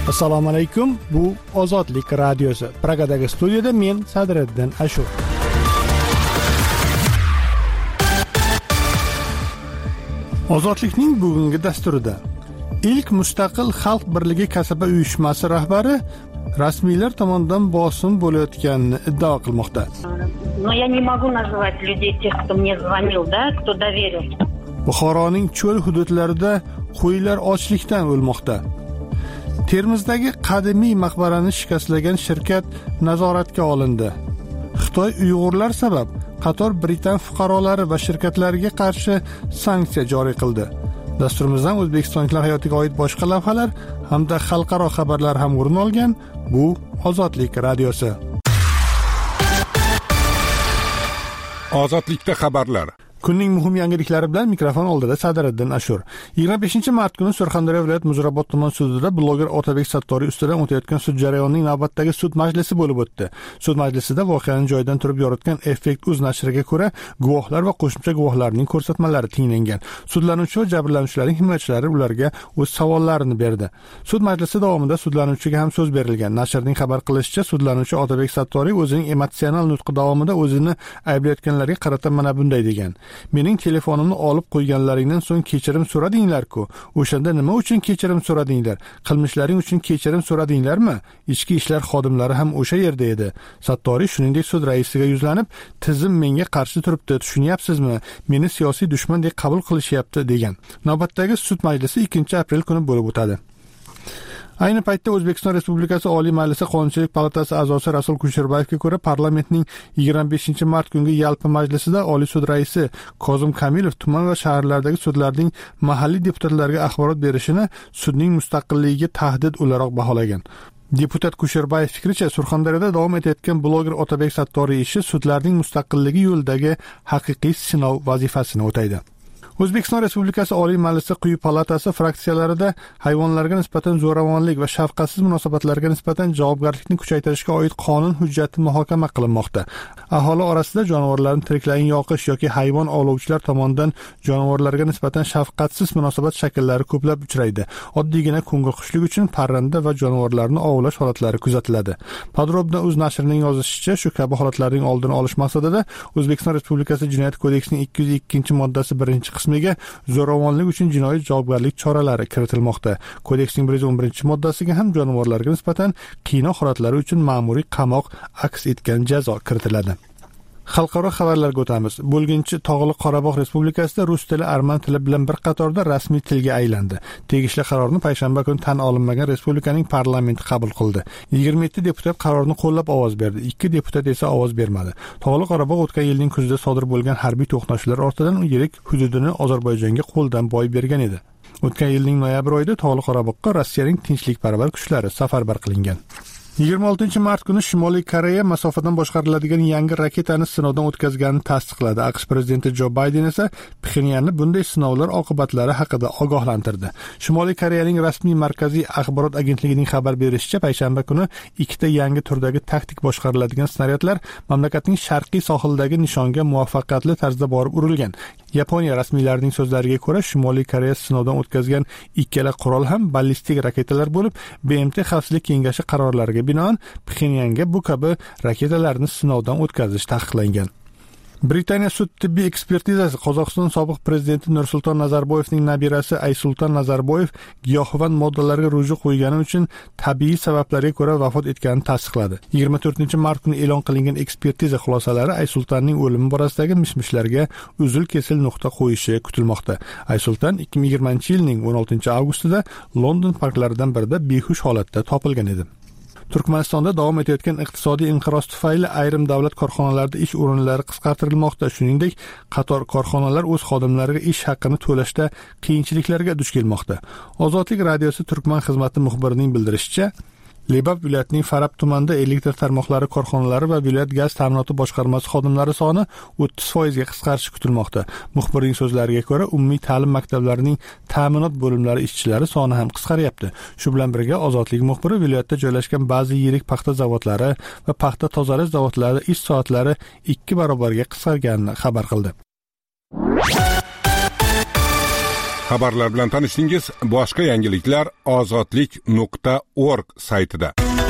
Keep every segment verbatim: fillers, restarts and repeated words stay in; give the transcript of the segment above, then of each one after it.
Assalomu alaykum. Bu Ozodlik radiosi. Pragadagi studiyada men Sadriddin Ashur. Ozodlikning bugungi dasturida ilk mustaqil xalq birligi kasaba uyushmasi rahbari rasmiylar tomonidan bosim bo'layotganini iddao qilmoqda. Но я не могу назвать людей тех, кто мне звонил, да, кто доверил. Buxoroning cho'l hududlarida qo'ylar ochlikdan o'lmoqda. Termizdagi qadimiy maqbarani shikastlagan shirkat nazoratga olindi. Xitoy Uyg'urlar sabab qator Britan fuqarolari va shirkatlariga qarshi sanksiya joriy qildi. Dasturimizdan o'zbekistonliklar hayotiga oid boshqa lavhalar hamda xalqaro xabarlar ham o'rin olgan. Bu Ozodlik radiosi. Ozodlikda xabarlar. Kunning muhim yangiliklari bilan mikrofon oldida Sadriddin Ashur. yigirma beshinchi mart kuni Surxondaryo viloyat Muzrabot tuman sudida bloger Otabek Sattoriy ustidan o'tayotgan sud jarayonining navbatdagi sud majlisi bo'lib o'tdi. Sud majlisida voqeaning joyidan turib yoritgan Effekt uz nashriga ko'ra guvohlar va qo'shimcha guvohlarning ko'rsatmalari tinglangan. Sudlanuvchi va jabrlanuvchilarning himoyachilari ularga o'z savollarini berdi. Sud majlisi davomida sudlanuvchiga ham so'z berilgan. Nashrning xabar qilishicha, sudlanuvchi Otabek Sattoriy o'zining emotsional nutqi davomida o'zini ayblayotganlarga qarata mana bunday degan: "Mening telefonimni olib qo'yganlaringdan so'ng kechirim so'radinglar-ku. O'shanda nima uchun kechirim so'radinglar? Qilmishlaring uchun kechirim so'radinglarmi? Ichki ishlar xodimlari ham o'sha yerda edi." Sattoriy shuningdek sud raisiga yuzlanib, "Tizim menga qarshi turibdi, tushunyapsizmi? Meni siyosiy dushman deb qabul qilishyapti" degan. Navbatdagi sud majlisi ikkinchi aprel kuni bo'lib o'tadi. Ayni paytda O'zbekiston Respublikasi Oliy Majlisi Qonunchilik palatasi a'zosi Rasul Kusherbayevga ko'ra, parlamentning yigirma beshinchi mart kungi yalpi majlisida Oliy sud raisi Kozim Kamilov tuman va shaharlardagi sudlarning mahalliy deputatlarga axborot berishini sudning mustaqilligiga tahdid o'laroq baholagan. Deputat Kusherbayev fikricha, Surxondaryoda davom etayotgan bloger Otabek Sattoriy ishi sudlarning mustaqilligi yo'lidagi haqiqiy sinov vazifasini o'taydi. O'zbekiston Respublikasi Oliy Majlisi quyi palatasi fraksiyalarida hayvonlarga nisbatan zo'ravonlik va shafqatsiz munosabatlarga nisbatan javobgarlikni kuchaytirishga oid qonun hujjati muhokama qilinmoqda. Aholi orasida jonivorlarni tiriklayin yoqish yoki hayvon ovlovchilar tomonidan jonivorlarga nisbatan shafqatsiz munosabat shakllari ko'plab uchraydi. Oddiygina ko'ngilxushlik uchun parranda va jonivorlarni ovlash holatlari kuzatiladi. Podrobna uz nashrining yozishicha, shu kabi holatlarning oldini olish maqsadida O'zbekiston Respublikasi Jinoyat kodeksining ikki yuz ikkinchi moddasi birinchi qismiga zo'ravonlik uchun jinoiy javobgarlik choralari kiritilmoqda. Kodeksning bir yuz o'n birinchi moddasiga ham jonivorlarga nisbatan qiynoq holatlari uchun ma'muriy qamoq aks etgan jazo kiritiladi. Xalqaro xabarlarga o'tamiz. Bo'lginchi Tog'li Qorabog' Respublikasida rus tili arman tili bilan bir qatorda rasmiy tilga aylandi. Tegishli qarorni payshanba kuni tan olinmagan respublikaning parlamenti qabul qildi. yigirma yetti deputat qarorni qo'llab ovoz berdi. ikki deputat esa ovoz bermadi. Tog'li Qorabog' o'tgan yilning kuzida sodir bo'lgan harbiy to'qnashuvlar ortidan yirik hududini Ozarbayjonga qo'ldan boy bergan edi. O'tgan yilning noyabr oyida Tog'li Qorabog'ga Rossiyaning tinchlikparvar kuchlari safarbar qilingan. yigirma oltinchi mart kuni Shimoliy Koreya masofadan boshqariladigan yangi raketani sinovdan o'tkazganini tasdiqladi. AQSh prezidenti Jo Bayden esa Pxenyanni bunday sinovlar oqibatlari haqida ogohlantirdi. Shimoliy Koreyaning rasmiy markaziy axborot agentligining xabar berishicha, payshanba kuni ikkita yangi turdagi taktik boshqariladigan snaryadlar mamlakatning sharqiy sohilidagi nishonga muvaffaqiyatli tarzda borib urilgan. Yaponiya rasmiylarining so'zlariga ko'ra, Shimoliy Koreya sinovdan o'tkazgan ikkala qurol ham ballistik raketalar bo'lib, B M T Xavfsizlik kengashi qarorlariga binoan Pxenyanga bu kabi raketalarni sinovdan o'tkazish taqiqlangan. Britaniya sud tibbiy ekspertizasi Qozog'iston sobiq prezidenti Nursulton Nazarboyevning nabirasi Aysulton Nazarboyev giyohvand moddalarga ruju qo'ygani uchun tabiiy sabablarga ko'ra vafot etganini tasdiqladi. yigirma to'rtinchi mart kuni e'lon qilingan ekspertiza xulosalari Aysultonning o'limi borasidagi mishmishlarga uzil-kesil nuqta qo'yishi kutilmoqda. Aysulton ikki ming yigirmanchi yilning o'n oltinchi avgustida London parklaridan birida behush holatda topilgan edi. Turkmanistonda davom etayotgan iqtisodiy inqiroz tufayli ayrim davlat korxonalarida ish o'rinlari qisqartirilmoqda. Shuningdek, qator korxonalar o'z xodimlariga ish haqini to'lashda qiyinchiliklarga duch kelmoqda. Ozodlik radiosi Turkman xizmati muxbirining bildirishicha, Lebap viloyatining Farab tumanida elektr tarmoqlari korxonalari va viloyat gaz ta'minoti boshqarmasi xodimlari soni o'ttiz foizga qisqarishi kutilmoqda. Muxbirning so'zlariga ko'ra, umumiy ta'lim maktablarining ta'minot bo'limlari ishchilari soni ham qisqaryapti. Shu bilan birga Ozodlik muxbiri viloyatda joylashgan ba'zi yirik paxta zavodlari va paxta tozalash zavodlarida ish soatlari ikki barobarga qisqarganini xabar qildi. Xabarlar bilan tanishdingiz. Boshqa yangiliklar ozodlik nuqta org saytida.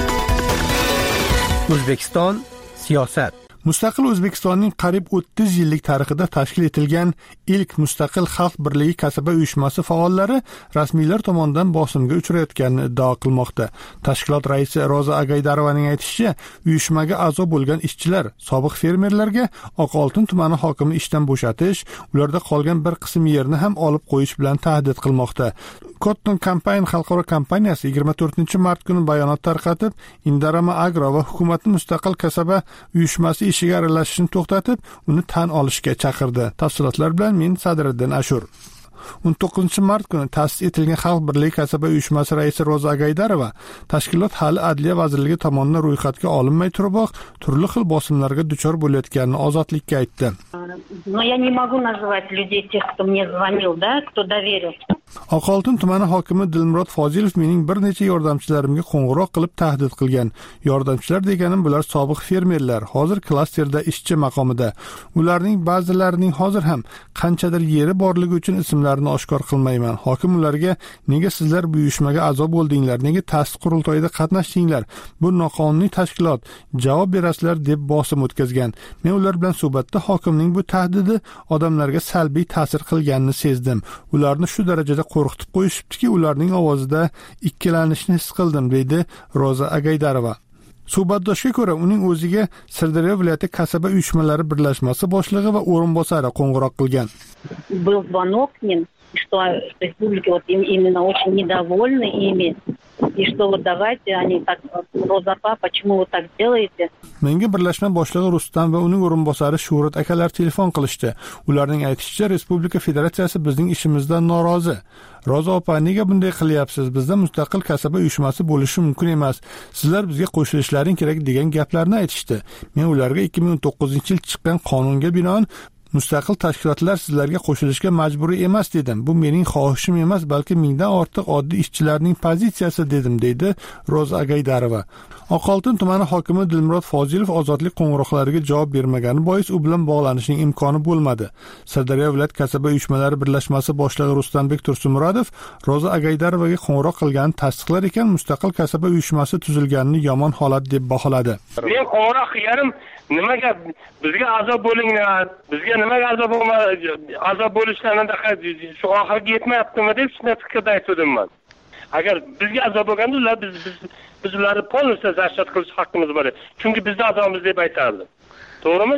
O'zbekiston siyosat. Mustaqil O'zbekistonning qariyb o'ttiz yillik tarixida tashkil etilgan ilk mustaqil xalq birligi kasaba uyushmasi faollari rasmiylar tomonidan bosimga uchrayotganini iddao qilmoqda. Tashkilot raisi Roza Agaydarovaning aytishicha, uyushmaga a'zo bo'lgan ishchilar sobiq fermerlarga Oqoltin tumani hokimi ishdan bo'shatish, ularda qolgan bir qism yerni ham olib qo'yish bilan tahdid qilmoqda. Cotton Campaign xalqaro kompaniyasi yigirma to'rtinchi mart kuni bayonot tarqatib, Indarama Agro va hukumatning mustaqil kasaba uyushmasi ishiga aralashishni to'xtatib, uni tan olishga chaqirdi. Tafsilotlar bilan men Sadriddin Ashur. o'n to'qqizinchi mart kuni ta'sis etilgan Xalq birligi kasaba uyushmasi raisi Roza Agaydarova tashkilot hali Adliya vazirligi tomonidan ro'yxatga olinmay turiboq turli xil bosimlarga duchor bo'layotganini Ozodlikka aytdi. Но я не могу назвать людей, тех, кто мне звонил, да, кто доверился. Oqoltin tumani hokimi Dilmurod Fozilov mening bir necha yordamchilarimga qo'ng'iroq qilib tahdid qilgan. Yordamchilar deganim bular sobiq fermerlar, hozir klasterda ishchi maqomida. Ularning ba'zilarining hozir ham qanchadir yeri borligi uchun ismlarini oshkor qilmayman. Hokim ularga nega sizlar bu uyushmaga a'zo bo'ldinglar, nega ta'sis qurultoyida qatnashdinglar? Bu noqonuniy tashkilot, javob berasizlar deb bosim o'tkazgan. Men ular bilan suhbatda hokimning bu tahdidi odamlarga salbiy ta'sir qilganini sezdim. Ularni shu darajada qo'rqitib qo'yishibdiki, ularning ovozida ikkilanishni his qildim, deydi Roza Agaydarova. Suhbatdoshga ko'ra, uning o'ziga Sirdaryo viloyati kasaba uyushmalari birlashmasi boshlig'i va o'rinbosari qo'ng'iroq qilgan. Был звонок к ним, что республики вот именно очень недовольны ими, и что вот давайте они так, Розапа, почему вы так делаете? Menga birlashma boshlig'i Rustam va uning o'rinbosari Shuhrat akalar telefon qilishdi. Ularning aytishicha, Respublika Federatsiyasi bizning ishimizdan norozi. Roza opa, nega bunday qilyapsiz? Bizda mustaqil kasaba uyushmasi bo'lishi mumkin emas. Sizlar bizga qo'shilishlaring kerak degan gaplarni aytishdi. Men ularga ikki ming o'n to'qqizinchi yil chiqqan qonunga binoan mustaqil tashkilotlar sizlarga qo'shilishga majburiy emas dedim. Bu mening xohishim emas, balki mingdan ortiq oddiy ishchilarning pozitsiyasi dedim, deydi Roza Agaydarova. Oqoltin tumani hokimi Dilmurod Fozilov ozodlik qo'ng'iroqlariga javob bermagani bois u bilan bog'lanishning imkoni bo'lmadi. Sirdaryo viloyat kasaba uyushmalari birlashmasi boshlig'i Rustambek Tursunmurodov Roza Agaydarovaga qo'ng'iroq qilganini tasdiqlar ekan, mustaqil kasaba uyushmasi tuzilganini yomon holat deb baholadi. Men qo'ng'iroq qilganim, nimaga bizga azob bo'linglar, bizga nimaga azob bo'lma, azob bo'lishlarida shu oxirgi yetmayaptimi deb shunday fikrda aytdim men. Agar bizga azob bo'lganda ular biz biz biz ularni polностью защит qilish haqqimiz bor. Chunki bizda azomiz deb aytardi. To'g'rimi?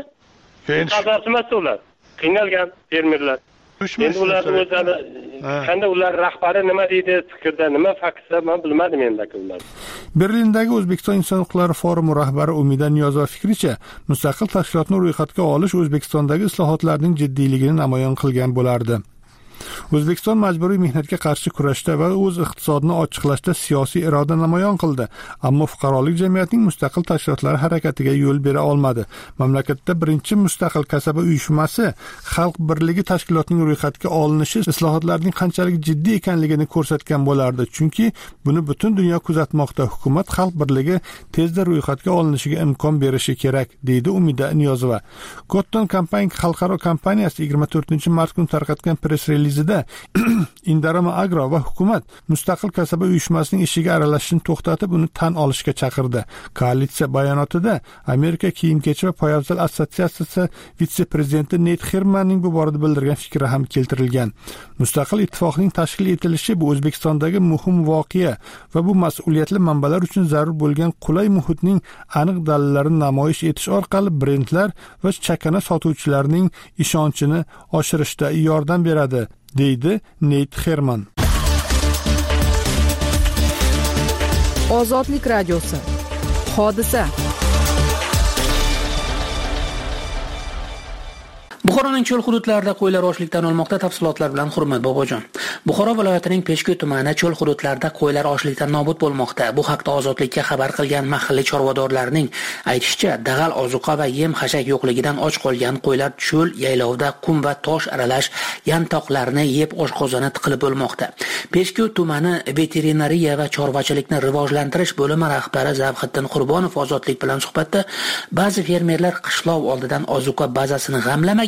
Azob emas ular. Qiynalgan fermerlar. Endi ular o'zlari qanday ular rahbari nima deydi, fikrda nima faktda men bilmadim endi ular. Berlindagi O'zbekiston inson huquqlari forumi rahbari Umida Niyozova fikricha, mustaqil tashkilotni ro'yxatga olish O'zbekistondagi islohotlarning jiddiyligini namoyon qilgan bo'lardi. O'zbekiston majburiy mehnatga qarshi kurashda va o'z iqtisodini ochiqlashda siyosiy iroda namoyon qildi, ammo fuqarolik jamiyatining mustaqil tashkilotlari harakatiga yo'l bera olmadi. Mamlakatda birinchi mustaqil kasaba uyushmasi Xalq birligi tashkilotining ro'yxatga olinishi islohotlarning qanchalik jiddiy ekanligini ko'rsatgan bo'lardi, chunki buni butun dunyo kuzatmoqda. Hukumat Xalq birligi tezda ro'yxatga olinishiga imkon berishi kerak, deydi Umida Niyozova. Cotton Campaign xalqaro kompaniyasi yigirma to'rtinchi mart kuni tarqatgan press relizida Indarama Agro va hukumat mustaqil kasaba uyushmasining ishiga aralashishni to'xtatib, uni tan olishga chaqirdi. Koalitsiya bayonotida Amerika kiyim-kechak va poyabzal assotsiatsiyasi vitse-prezidenti Neyt Xermanning bu borada bildirgan fikri ham keltirilgan. Mustaqil ittifoqning tashkil etilishi bu O'zbekistondagi muhim voqea va bu mas'uliyatli manbalar uchun zarur bo'lgan qulay muhitning aniq dalillarini namoyish etish orqali brendlar va chakana sotuvchilarning ishonchini oshirishda yordam beradi, deydi Neyt Xerman. Ozodlik radiosi. Hodisa. Buxoroning cho'l hududlarida qo'ylar ochlikdan o'lmoqda. Tafsilotlar bilan Hurmat Bobojon. Buxoro viloyatining Peshku tumani cho'l hududlarida qo'ylar ochlikdan nobud bo'lmoqda. Bu haqda Ozodlikka xabar qilgan mahalliy chorvadorlarning aytishicha, dag'al ozuqa va yem xashak yo'qligidan och qolgan qo'ylar cho'l yaylovda qum va tosh aralash yantoqlarni yeb oshqozoni tiqilib o'lmoqda. Peshku tumani veterinariya va chorvachilikni rivojlantirish bo'limi rahbari Zavhiddin Qurbonov Ozodlik bilan suhbatda ba'zi fermerlar qishloq oldidan ozuqa bazasini g'amlamagan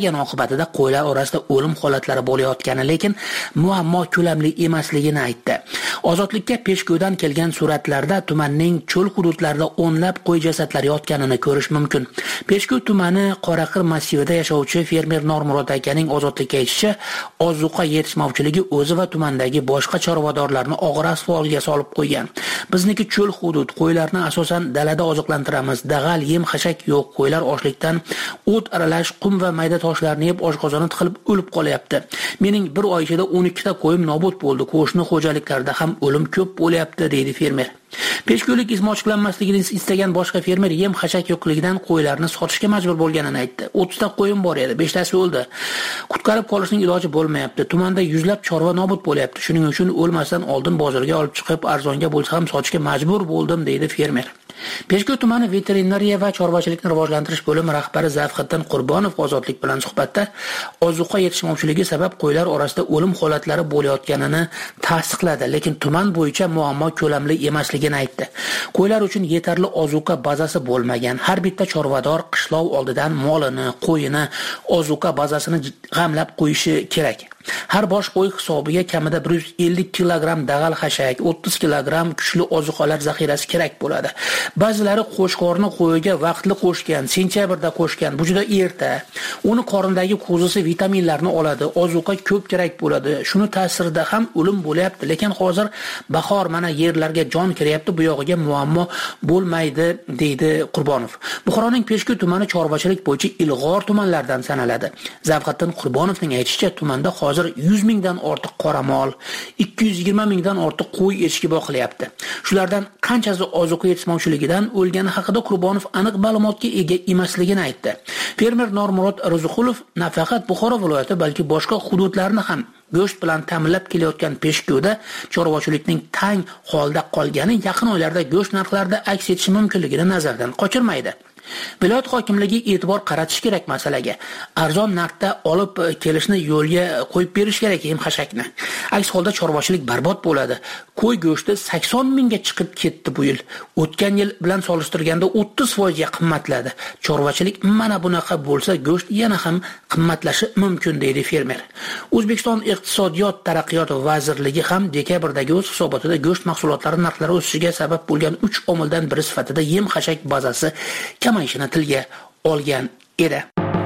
bo'lgani oqibatida qo'ylar orasida o'lim holatlari bo'layotgani, lekin muammo ko'lamli emasligini aytdi. Ozodlikka peshko'dan kelgan suratlarda tumanning cho'l hududlarida o'nlab qo'y jasadlari yotganini ko'rish mumkin. Peshko tumani Qoraqir massivida yashovchi fermer Normurod akaning Ozodlikka aytishicha, ozuqa yetishmovchiligi o'zi va tumandagi boshqa chorvadorlarni og'ir ahvolga solib qo'ygan. Bizniki cho'l hudud, qo'ylarni asosan dalada oziqlantiramiz. Dag'al, yem, xashak yo'q. Qo'ylar ochlikdan o't aralash, qum va mayda toshlarni yeb oshqozoni tiqilib o'lib qolyapti. Mening bir oy ichida o'n ikkita qo'yim nobud bo'ldi. Qo'shni xo'jaliklarda ham o'lim ko'p bo'lyapti, deydi fermer. Peshko'lik ismi ochiqlanmasligini istagan boshqa fermer yem xashak yo'qligidan qo'ylarni sotishga majbur bo'lganini aytdi. o'ttizta qo'yim bor edi, beshtasi o'ldi. Qutqarib qolishning iloji bo'lmayapti. Tumanda yuzlab chorva nobud bo'lyapti. Shuning uchun o'lmasdan oldin bozorga olib chiqib, arzonga bo'lsa ham sotishga majbur bo'ldim, deydi fermer. Peshko tumani veterinariya va chorvachilikni rivojlantirish bo'limi rahbari Zavxiddin Qurbonov Ozodlik bilan suhbatda ozuqa yetishmovchiligi sabab qo'ylar orasida o'lim holatlari bo'layotganini tasdiqladi, lekin tuman bo'yicha muammo ko'lamli emasligini aytdi. Qo'ylar uchun yetarli ozuqa bazasi bo'lmagan. Har bitta chorvador qishlov oldidan molini, qo'yini, ozuqa bazasini g'amlab qo'yishi kerak. Har bosh qo'y hisobiga kamida bir yuz ellik kilogramm dag'al xashak, o'ttiz kilogramm kuchli ozuqalar zaxirasi kerak bo'ladi. Ba'zilari qo'shqorni qo'yiga vaqtli qo'shgan, sentyabrda qo'shgan, bu juda erta. Uni qorindagi qo'zisi vitaminlarni oladi, ozuqa ko'p kerak bo'ladi. Shuni ta'sirida ham o'lim bo'lyapti, lekin hozir bahor, mana yerlarga jon kiryapti, bu yog'iga muammo bo'lmaydi, deydi Qurbonov. Buxoroning Peshku tumani chorvachilik bo'yicha ilg'or tumanlardan sanaladi. Zavxiddin Qurbonovning aytishicha, tumanda hozir yuz mingdan ortiq qoramol, ikki yuz yigirma mingdan ortiq qo'y echki boqilyapti. Shulardan qanchasi ozuqa yetishmovchiligidan o'lgani haqida Qurbonov aniq ma'lumotga ega emasligini aytdi. Fermer Normurod Riziqulov nafaqat Buxoro viloyati, balki boshqa hududlarni ham go'sht bilan ta'minlab kelayotgan Peshko'da chorvachilikning tang holda qolgani yaqin oylarda go'sht narxlarida aks etishi mumkinligini nazardan qochirmaydi. Viloyat hokimligi e'tibor qaratish kerak masalaga. Arzon narxda olib kelishni yo'lga qo'yib berish kerak yem xashakni. Aks holda chorvachilik barbod bo'ladi. Qo'y go'shti sakson mingga chiqib ketdi bu yil. O'tgan yil bilan solishtirganda o'ttiz foiz ga qimmatladi. Chorvachilik mana bunaqa bo'lsa, go'sht yana ham qimmatlashi mumkin, deydi fermer. O'zbekiston Iqtisodiyot taraqqiyot vazirligi ham dekabrdagi o'z hisobotida go'sht mahsulotlari narxlari o'sishiga sabab bo'lgan uch omildan biri sifatida yem xashak bazasi kamayishini tilga olgan edi.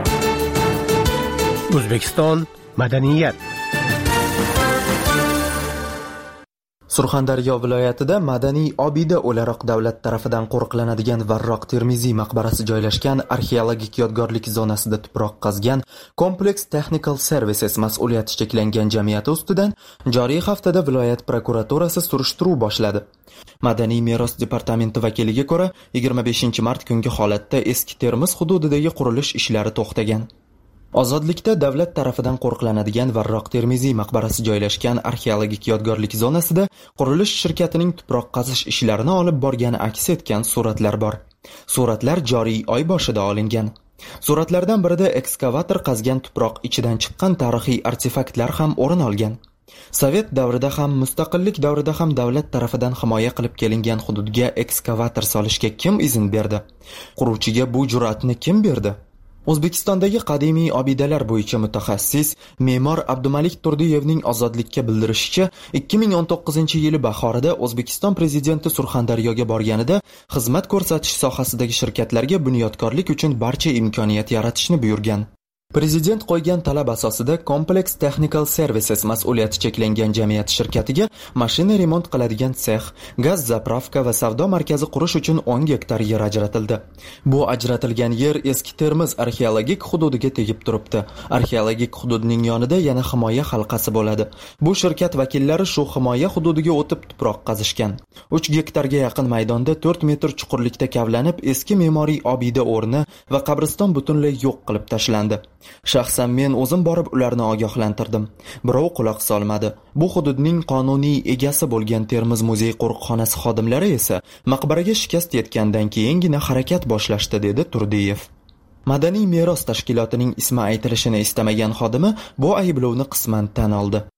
O'zbekiston madaniyat. Surxondaryo viloyatida madaniy obida o'laroq davlat tarafidan qo'riqlanadigan Varroq Termiziy maqbarasi joylashgan arxeologik yodgorlik zonasida tuproq qazgan Complex Technical Services mas'uliyati cheklangan jamiyati ustidan joriy haftada viloyat prokuraturasi surishtiruv boshladi. Madaniy meros departamenti vakiliga ko'ra, yigirma beshinchi mart kungi holatda eski Termiz hududidagi qurilish ishlari to'xtagan. Ozodlikda davlat tarafidan qo'riqlanadigan Varroq Termiziy maqbarasi joylashgan arxeologik yodgorlik zonasida qurilish shirkatining tuproq qazish ishlarini olib borgani aks etgan suratlar bor. Suratlar joriy oy boshida olingan. Suratlardan birida ekskavator qazgan tuproq ichidan chiqqan tarixiy artefaktlar ham o'rin olgan. Sovet davrida ham, mustaqillik davrida ham davlat tarafidan himoya qilib kelingan hududga ekskavator solishga kim izn berdi? Quruvchiga bu jur'atni kim berdi? O'zbekistondagi qadimiy obidalar bo'yicha mutaxassis me'mor Abdumalik Turdiyevning Ozodlikka bildirishicha, ikki ming o'n to'qqizinchi yili bahorida O'zbekiston prezidenti Surxondaryoga borganida xizmat ko'rsatish sohasidagi shirkatlarga bunyodkorlik uchun barcha imkoniyat yaratishni buyurgan. Prezident qo'ygan talab asosida Complex Technical Services mas'uliyati cheklangan jamiyat shirkatiga mashina remont qiladigan sex, gaz zapravka va savdo markazi qurish uchun o'n gektar yer ajratildi. Bu ajratilgan yer eski Termiz arxeologik hududiga tegib turibdi. Arxeologik hududning yonida yana himoya halqasi bo'ladi. Bu shirkat vakillari shu himoya hududiga o'tib tuproq qazishgan. uch gektarga yaqin maydonda to'rt metr chuqurlikda kavlanib eski me'moriy obida o'rni va qabriston butunlay yo'q qilib tashlandi. Shaxsan men o'zim borib ularni ogohlantirdim. Birov quloq solmadi. Bu hududning qonuniy egasi bo'lgan Termiz muzey qo'riqxonasi xodimlari esa maqbaraga shikast yetgandan keyingina harakat boshlashdi, dedi Turdiyev. Madaniy meros tashkilotining ismi aytilishini istamagan xodimi bu ayblovni qisman tan oldi.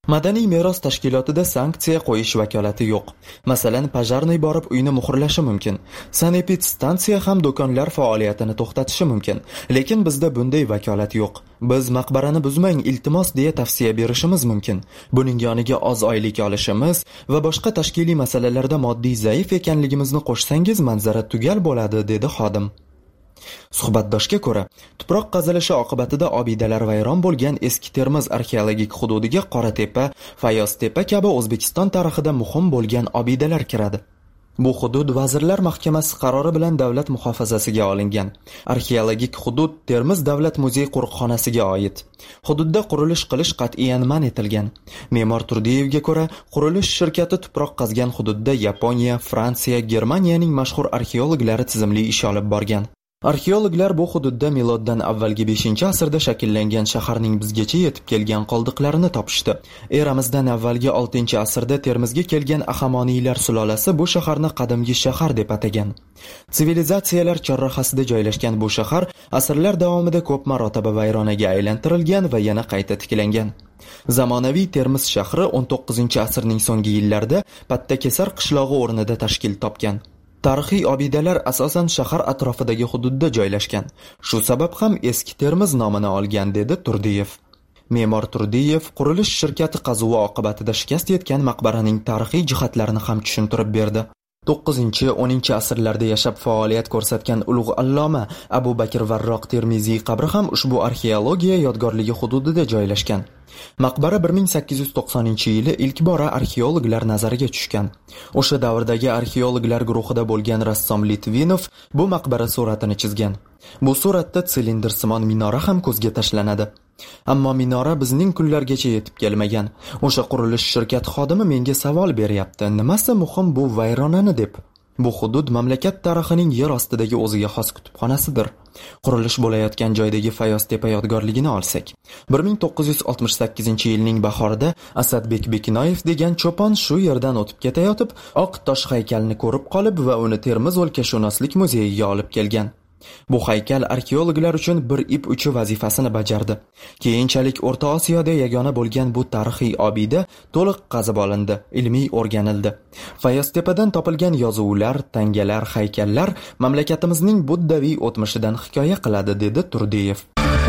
Madaniy meros tashkilotida sanksiya qo'yish vakolati yo'q. Masalan, Pajarniy borib uyni muhrlashi mumkin. Sanepidstansiya ham do'konlar faoliyatini to'xtatishi mumkin. Lekin bizda bunday vakolat yo'q. Biz maqbarani buzmang, iltimos deya tavsiya berishimiz mumkin. Buning yoniga oz oylik olishimiz va boshqa tashkiliy masalalarda moddiy zaif ekanligimizni qo'shsangiz manzara tugal bo'ladi, dedi xodim. Suhbatdoshga ko'ra, tuproq qazilishi oqibatida obidalar vayron bo'lgan eski Termiz arxeologik hududiga Qoratepa, Fayoztepa kabi O'zbekiston tarixida muhim bo'lgan obidalar kiradi. Bu hudud Vazirlar Mahkamasi qarori bilan davlat muhofazasiga olingan. Arxeologik hudud Termiz davlat muzey qo'riqxonasiga oid. Hududda qurilish qilish qat'iyan man etilgan. Me'mor Turdiyevga ko'ra, qurilish shirkati tuproq qazgan hududda Yaponiya, Fransiya, Germaniyaning mashhur arxeologlari tizimli ish olib borgan. Arxeologlar bu hududda miloddan avvalgi beshinchi asrda shakllangan shaharning bizgacha yetib kelgan qoldiqlarini topishdi. Eramizdan avvalgi oltinchi asrda Termizga kelgan Ahamoniylar sulolasi bu shaharni qadimgi shahar deb atagan. Sivilizatsiyalar chorrahasida joylashgan bu shahar asrlar davomida ko'p marotaba vayronaga aylantirilgan va yana qayta tiklangan. Zamonaviy Termiz shahri o'n to'qqizinchi asrning so'nggi yillarida Pattakesar qishlog'i o'rnida tashkil topgan. Tarixiy obidalar asosan shahar atrofidagi hududda joylashgan. Shu sabab ham eski Termiz nomini olgan, dedi Turdiyev. Me'mor Turdiyev qurilish shirkati qazuvi oqibatida shikast yetgan maqbaraning tarixiy jihatlarini ham tushuntirib berdi. to'qqizinchi o'ninchi asrlarda yashab faoliyat ko'rsatgan ulug' alloma Abu Bakr Varroq Termiziy qabri ham ushbu arxeologiya yodgorligi hududida joylashgan. Maqbara bir ming sakkiz yuz to'qsoninchi yili ilk bora arxeologlar nazariga tushgan. O'sha davrdagi arxeologlar guruhida bo'lgan rassom Litvinov bu maqbara suratini chizgan. Bu suratda silindrsimon minora ham ko'zga tashlanadi. Ammo minora bizning kunlargacha yetib kelmagan. O'sha qurilish shirkat xodimi menga savol beryapti. Nimasi muhim bu vayronani deb? Bu hudud mamlakat tarixining yer ostidagi o'ziga xos kutubxonasidir. Qurilish bo'layotgan joydagi Fayoztepa yodgorligini olsak, bir ming to'qqiz yuz oltmish sakkizinchi yilning bahorida Asadbek Bekinoyev degan cho'pon shu yerdan o'tib ketayotib, oq tosh haykalni ko'rib qolib va uni Termiz o'lkashunoslik muzeyiga olib kelgan. Bu haykal arxeologlar uchun bir ip uchi vazifasini bajardi. Keyinchalik O'rta Osiyoda yagona bo'lgan bu tarixiy obida to'liq qazib olindi, ilmiy o'rganildi. Fayoztepadan topilgan yozuvlar, tangalar, haykallar mamlakatimizning buddaviy o'tmishidan hikoya qiladi, dedi Turdiyev.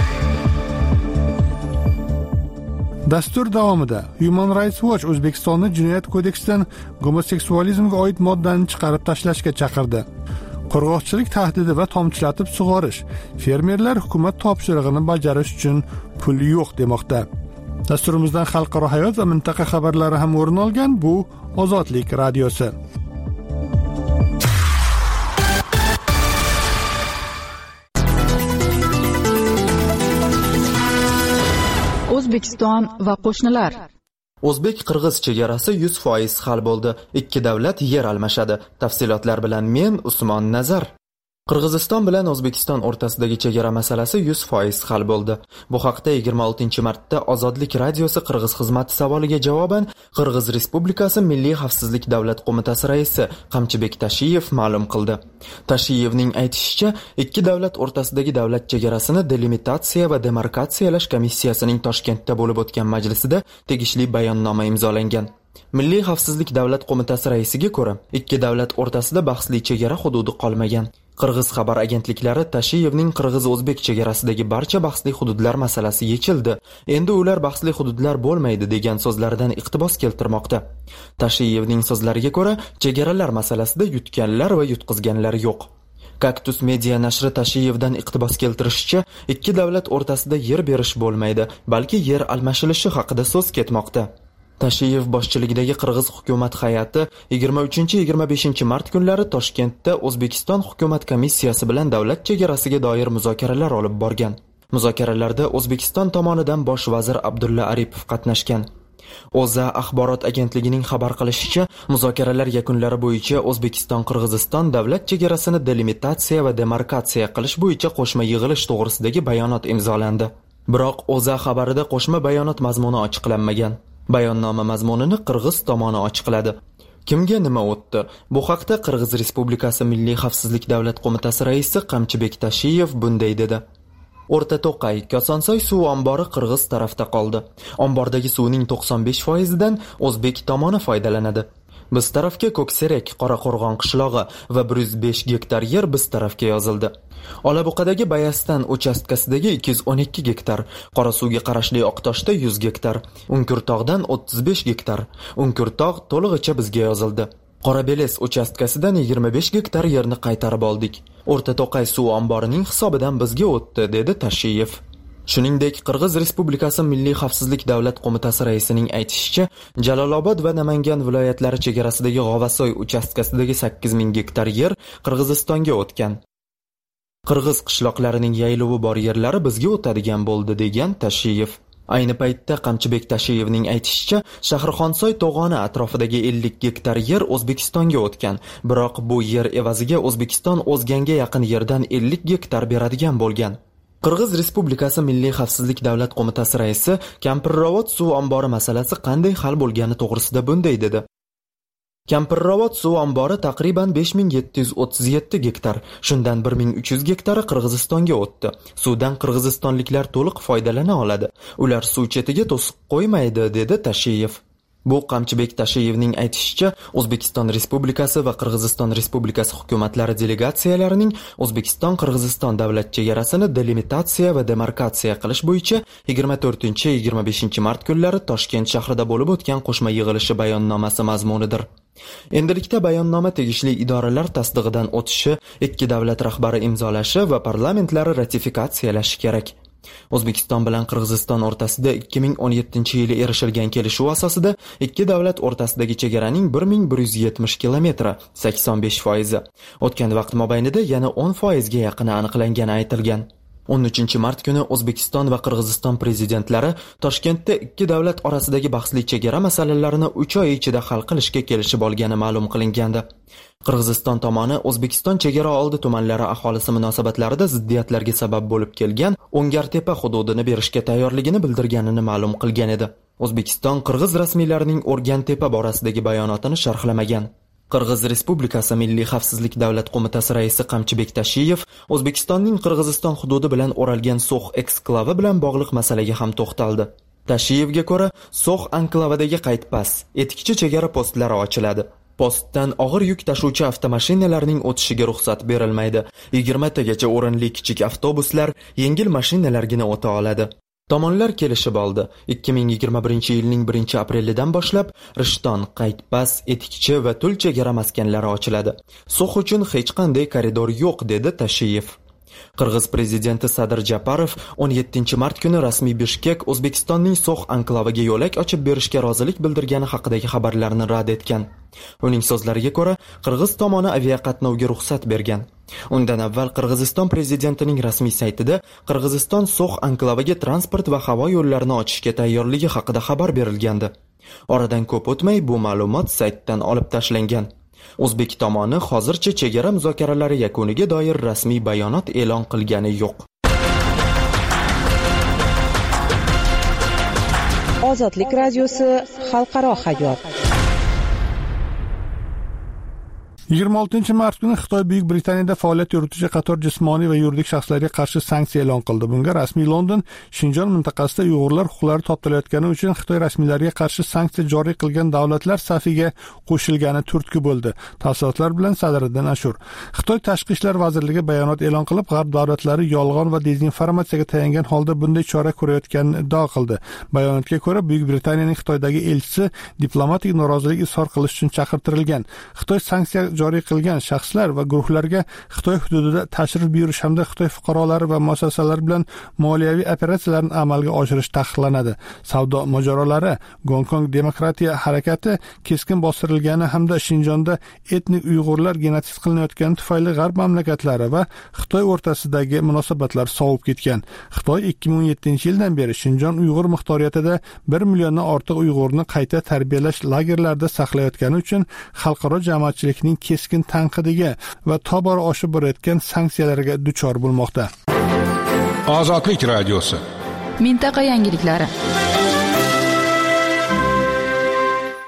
Dastur davomida Human Rights Watch O'zbekistonni jinoyat kodeksidan gomoseksualizmga oid moddani chiqarib tashlashga chaqirdi. Qurg'oqchilik tahdidi va tomchilatib sug'orish. Fermerlar hukumat topshirig'ini bajarish uchun pul yo'q demoqda. Dasturimizdan xalqaro hayot va mintaqa xabarlari ham o'rin olgan. Bu Ozodlik radiosi. O'zbekiston va qo'shnilar. O'zbek-qirg'iz chegarasi yuz foiz hal bo'ldi. Ikki davlat yer almashadi. Tafsilotlar bilan men Usmon Nazar. Qirg'iziston bilan O'zbekiston o'rtasidagi chegara masalasi yuz foiz hal bo'ldi. Bu haqda yigirma oltinchi martda Ozodlik radiosi Qirg'iz xizmati savoliga javoban Qirg'iz Respublikasi Milliy xavfsizlik davlat qo'mitasi raisi Qamchibek Tashiyev ma'lum qildi. Tashiyevning aytishicha, ikki davlat o'rtasidagi davlat chegarasini delimitatsiya va demarkatsiyalash komissiyasining Toshkentda bo'lib o'tgan majlisida tegishli bayonnoma imzolangan. Milliy xavfsizlik davlat qo'mitasi raisiga ko'ra, ikki davlat o'rtasida bahsli chegara hududi qolmagan. Qirg'iz xabar agentliklari Tashiyevning qirg'iz-o'zbek chegarasidagi barcha bahsli hududlar masalasi yechildi. Endi ular bahsli hududlar bo'lmaydi degan so'zlaridan iqtibos keltirmoqda. Tashiyevning so'zlariga ko'ra, chegaralar masalasida yutganlar va yutqizganlar yo'q. Kaktus Media nashri Tashiyevdan iqtibos keltirishicha, ikki davlat o'rtasida yer berish bo'lmaydi, balki yer almashilishi haqida so'z ketmoqda. Tashiyev boshchiligidagi Qirg'iz hukumat hay'ati yigirma uchinchi yigirma beshinchi mart kunlari Toshkentda O'zbekiston hukumat komissiyasi bilan davlat chegarasiga doir muzokaralar olib borgan. Muzokaralarda O'zbekiston tomonidan bosh vazir Abdulla Aripov qatnashgan. O'zA axborot agentligining xabar qilishicha, muzokaralar yakunlari bo'yicha O'zbekiston-Qirg'iziston davlat chegarasini delimitatsiya va demarkatsiya qilish bo'yicha qo'shma yig'ilish to'g'risidagi bayonot imzolandi. Biroq O'zA xabarida qo'shma bayonot mazmuni ochiqlanmagan. Bayonnoma mazmunini Qirg'iz tomoni ochiqladi. Kimga nima o'tdi? Bu haqda Qirg'iz Respublikasi Milliy xavfsizlik davlat qo'mitasi raisi Qamchibek Tashiyev bunday dedi. O'rta To'qay Kosonsoy suv ombori qirg'iz tarafda qoldi. Ombordagi suvning to'qson besh foizidan o'zbek tomoni foydalanadi. Biz tarafga Ko'kserak, Qoraqo'rg'on qishlog'i va bir yuz besh gektar yer biz tarafga yozildi. Olabuqadagi Bayastan uchastkasidagi ikki yuz o'n ikki gektar, Qorasuvga qarashli Oqtoshda yuz gektar, Unkurtog'dan o'ttiz besh gektar. Unkurtog' to'lig'icha bizga yozildi. Qorabeles uchastkasidan yigirma besh gektar yerni qaytarib oldik. O'rta To'qay suv omborining hisobidan bizga o'tdi, dedi Tashiyev. Shuningdek, Qirg'iz Respublikasi Milliy xavfsizlik davlat qo'mitasi raisining aytishicha, Jalolobod va Namangan viloyatlari chegarasidagi G'ovasoy uchastkasidagi sakkiz ming gektar yer Qirg'izistonga o'tgan. Qirg'iz qishloqlarining yaylovi bor yerlari bizga o'tadigan bo'ldi, degan Tashiyev. Ayni paytda Qamchibek Tashiyevning aytishicha, Shahrixonsoy to'g'oni atrofidagi ellik gektar yer O'zbekistonga o'tgan, biroq bu yer evaziga O'zbekiston o'zganga yaqin yerdan ellik gektar beradigan bo'lgan. Qirg'iz Respublikasi Milliy xavfsizlik davlat qo'mitasi raisi Kampirrovod suv ombori masalasi qanday hal bo'lgani to'g'risida bunday dedi. Kampirrovod suv ombori taqriban besh ming yetti yuz o'ttiz yetti gektar, shundan bir ming uch yuz gektari Qirg'izistonga o'tdi. Suvdan qirg'izistonliklar to'liq foydalana oladi. Ular suv chetiga to'siq qo'ymaydi, dedi Tashiyev. Bu Qamchibek Tashiyevning aytishicha, O'zbekiston Respublikasi va Qirg'iziston Respublikasi hukumatlari delegatsiyalarining O'zbekiston-Qirg'iziston davlat chegarasini delimitatsiya va demarkatsiya qilish bo'yicha yigirma to'rtinchi yigirma beshinchi mart kunlari Toshkent shahrida bo'lib o'tgan qo'shma yig'ilishi bayonnomasi mazmunidir. Endilikda bayonnoma tegishli idoralar tasdig'idan o'tishi, ikki davlat rahbari imzolashi va parlamentlari ratifikatsiyalashi kerak. O'zbekiston bilan Qirg'iziston o'rtasida ikki ming o'n yettinchi yili erishilgan kelishuv asosida ikki davlat o'rtasidagi chegaraning bir ming bir yuz yetmish kilometri, sakson besh foizi, o'tgan vaqt mobaynida yana o'n foizga yaqini aniqlangani aytilgan. o'n uchinchi mart kuni O'zbekiston va Qirg'iziston prezidentlari Toshkentda ikki davlat orasidagi bahsli chegara masalalarini uch oy ichida hal qilishga kelishib olgani ma'lum qilingandi. Qirg'iziston tomoni O'zbekiston chegara oldi tumanlari aholisi munosabatlarida ziddiyatlarga sabab bo'lib kelgan O'ngartepa hududini berishga tayyorligini bildirganini ma'lum qilgan edi. O'zbekiston Qirg'iz rasmiylarining O'rgantepa borasidagi bayonotini sharhlamagan. Qirg'iz Respublikasi Milliy xavfsizlik davlat qo'mitasi raisi Qamchibek Tashiyev O'zbekistonning Qirg'iziston hududi bilan o'ralgan So'x eksklavi bilan bog'liq masalaga ham to'xtaldi. Tashiyevga ko'ra, So'x anklavidagi qaytpas, etikchi chegara postlari ochiladi. Postdan og'ir yuk tashuvchi avtomashinalarning o'tishiga ruxsat berilmaydi. yigirma tagacha o'rinli kichik avtobuslar, yengil mashinalargina o'ta oladi. Tomonlar kelishib oldi. ikki ming yigirma birinchi yilning birinchi aprelidan boshlab Rishton, Qaytpas, Etikchi va Tul chegara maskanlari ochiladi. So'x uchun hech qanday koridor yo'q, dedi Tashiyev. Qirg'iz prezidenti Sadir Japarov o'n yettinchi mart kuni rasmiy Bishkek O'zbekistonning So'x anklaviga yo'lak ochib berishga rozilik bildirgani haqidagi xabarlarni rad etgan. Uning so'zlariga ko'ra, Qirg'iz tomoni aviaqatnovga ruxsat bergan. Undan avval Qirg'iziston prezidentining rasmiy saytida Qirg'iziston So'x anklaviga transport va havo yo'llarini ochishga tayyorligi haqida xabar berilgandi. Oradan ko'p o'tmay bu ma'lumot saytdan olib tashlangan. O'zbek tomoni hozircha chegara muzokaralari yakuniga doir rasmiy bayonot e'lon qilgani yo'q. Ozodlik radiosi xalqaro hayot. yigirma oltinchi mart kuni Xitoy Buyuk Britaniyada faoliyat yurituvchi qator jismoniy va yuridik shaxslarga qarshi sanksiya e'lon qildi. Bunga rasmiy London Shinjon mintaqasida Uyg'urlar huquqlari toptalayotgani uchun Xitoy rasmiylariga qarshi sanksiya joriy qilgan davlatlar safiga qo'shilgani turtki bo'ldi. Tafsilotlar bilan Sadriddin Ashur. Xitoy Tashqi ishlar vazirligi bayonot e'lon qilib, G'arb davlatlari yolg'on va dezinformatsiyaga tayangan holda bunday chora ko'rayotganini iddao qildi. Bayonotga ko'ra, Buyuk Britaniyaning Xitoydagi elchisi diplomatik norozilik izhor qilish uchun chaqirtirilgan. Xitoy sanksiya joriy qilgan shaxslar va guruhlarga Xitoy hududida tashrif buyurish hamda Xitoy fuqarolari va muassasalari bilan moliyaviy operatsiyalarni amalga oshirish taqiqlanadi. Savdo mojarolari, Gonkong demokratiya harakati keskin bostirilgani hamda Shinjonda etnik Uyg'urlar genotsid qilinayotgani tufayli G'arb mamlakatlari va Xitoy o'rtasidagi munosabatlar sovib ketgan. Xitoy ikki ming o'n yettinchi yildan beri Shinjon Uyg'ur miqdoriyatida bir milliondan ortiq Uyg'urni qayta tarbiyalash lagerlarida saqlayotgani uchun xalqaro jamoatchilikning keskin tanqidiga va tobora oshib borayotgan sanksiyalarga duchor bo'lmoqda. Ozodlik radiosi. Mintaqa yangiliklari.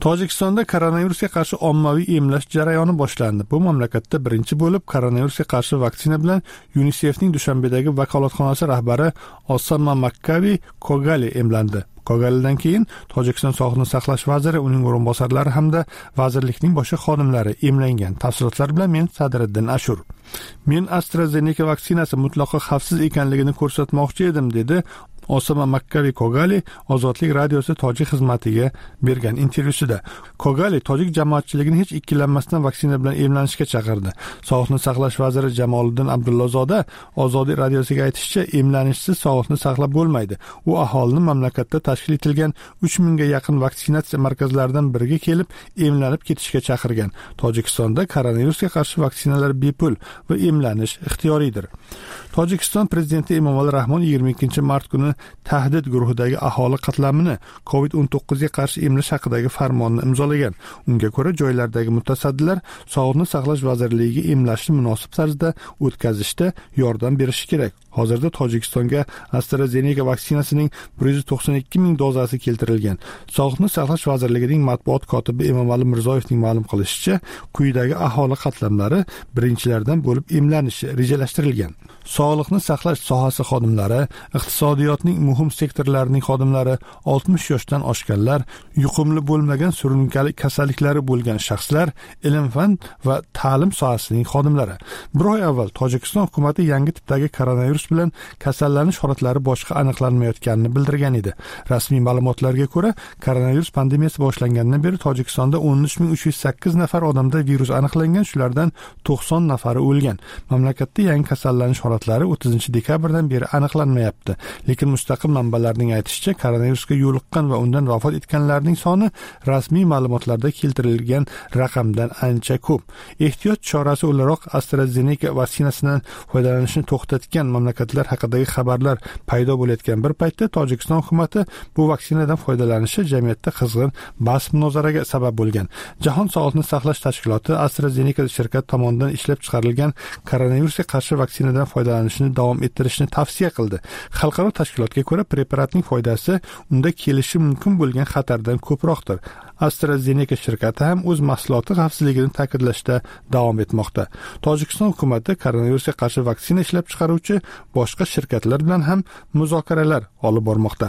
Tojikistonda koronavirusga qarshi ommaviy emlash jarayoni boshlandi. Bu mamlakatda birinchi bo'lib koronavirusga qarshi vaksina bilan UNICEFning Dushanbedagi vakolatxonasi rahbari Osama Makkavi Kogali emlandi. Kogalidan keyin Tojikiston Sog'liqni saqlash vaziri, uning o'rinbosarlari hamda vazirlikning boshqa xodimlari emlangan. Tafsilotlar bilan men Sadriddin Ashur. Men AstraZeneca vaksinasi mutlaqo xavfsiz ekanligini ko'rsatmoqchi edim, dedi Osama Makkavi Kogali Ozodlik radiosi tojik xizmatiga bergan intervyusida. Kogali tojik jamoatchiligini hech ikkilanmasdan vaksina bilan emlanishga chaqirdi. Sog'liqni saqlash vaziri Jamoliddin Abdullazoda Ozodlik radiosiga aytishicha, emlanishsiz sog'liqni saqlab bo'lmaydi. U aholini mamlakatda tashkil etilgan uch mingga yaqin vaksinatsiya markazlaridan biriga kelib emlanib ketishga chaqirgan. Tojikistonda koronavirusga qarshi vaksinalar bepul va emlanish ixtiyoriydir. Tojikiston prezidenti Emomali Rahmon yigirma ikkinchi mart kuni tahdid guruhidagi aholi qatlamini covid o'n to'qqiz ga qarshi emlash haqidagi farmonni imzolagan. Unga ko'ra, joylardagi mutasaddilar Sog'liqni saqlash vazirligiga emlashni munosib tarzda o'tkazishda yordam berishi kerak. Hozirda Tojikistonga AstraZeneca vaksinasining bir yuz to'qson ikki ming dozasi keltirilgan. Sog'liqni saqlash vazirligining matbuot kotibi Emomali Mirzoyevning ma'lum qilishicha, quyidagi aholi qatlamlari birinchilardan bo'lib emlanishi rejalashtirilgan. Sog'liqni saqlash sohasi xodimlari, iqtisodiyotning muhim sektorlarining xodimlari, oltmish yoshdan oshganlar, yuqumli bo'lmagan surunkali kasalliklari bo'lgan shaxslar, ilm-fan va ta'lim sohasining xodimlari. Bir oy avval Tojikiston hukumatı yangi tipdagi koronavirus bilan kasallanish holatlari boshqa aniqlanmayotganini bildirgan edi. Rasmiy ma'lumotlarga ko'ra, koronavirus pandemiyasi boshlangandan beri Tojikistonda o'n uch ming uch yuz sakkiz nafar odamda virus aniqlangan, shulardan to'qson nafari o'lgan. Mamlakatda yangi kasallanish holatlari o'ttizinchi dekabrdan beri aniqlanmayapti. Lekin mustaqil manbalarning aytishicha, koronavirusga yo'liqqan va undan vafot etganlarning soni rasmiy ma'lumotlarda keltirilgan raqamdan ancha ko'p. Ehtiyot chorasi o'laroq AstraZeneca vaksinasidan foydalanishni to'xtatgan mamlakatlar haqidagi xabarlar paydo bo'layotgan bir paytda Tojikiston hukumati bu vaksinadan foydalanishi jamiyatda qizg'in bahs-munozaraga sabab bo'lgan. Jahon Sog'liqni saqlash tashkiloti AstraZeneca shirkati tomonidan ishlab chiqarilgan koronavirusga qarshi vaksinadan foydalanishni davom ettirishni tavsiya qildi. Xalqaro tashkilotga ko'ra, preparatning foydasi unda kelishi mumkin bo'lgan xatardan ko'proqdir. AstraZeneca shirkati ham o'z mahsuloti xavfsizligini ta'kidlashda davom etmoqda. Tojikiston hukumati koronavirusga qarshi vaksina ishlab chiqaruvchi boshqa shirkatlar bilan ham muzokaralar olib bormoqda.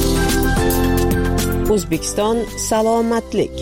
O'zbekiston salomatlik.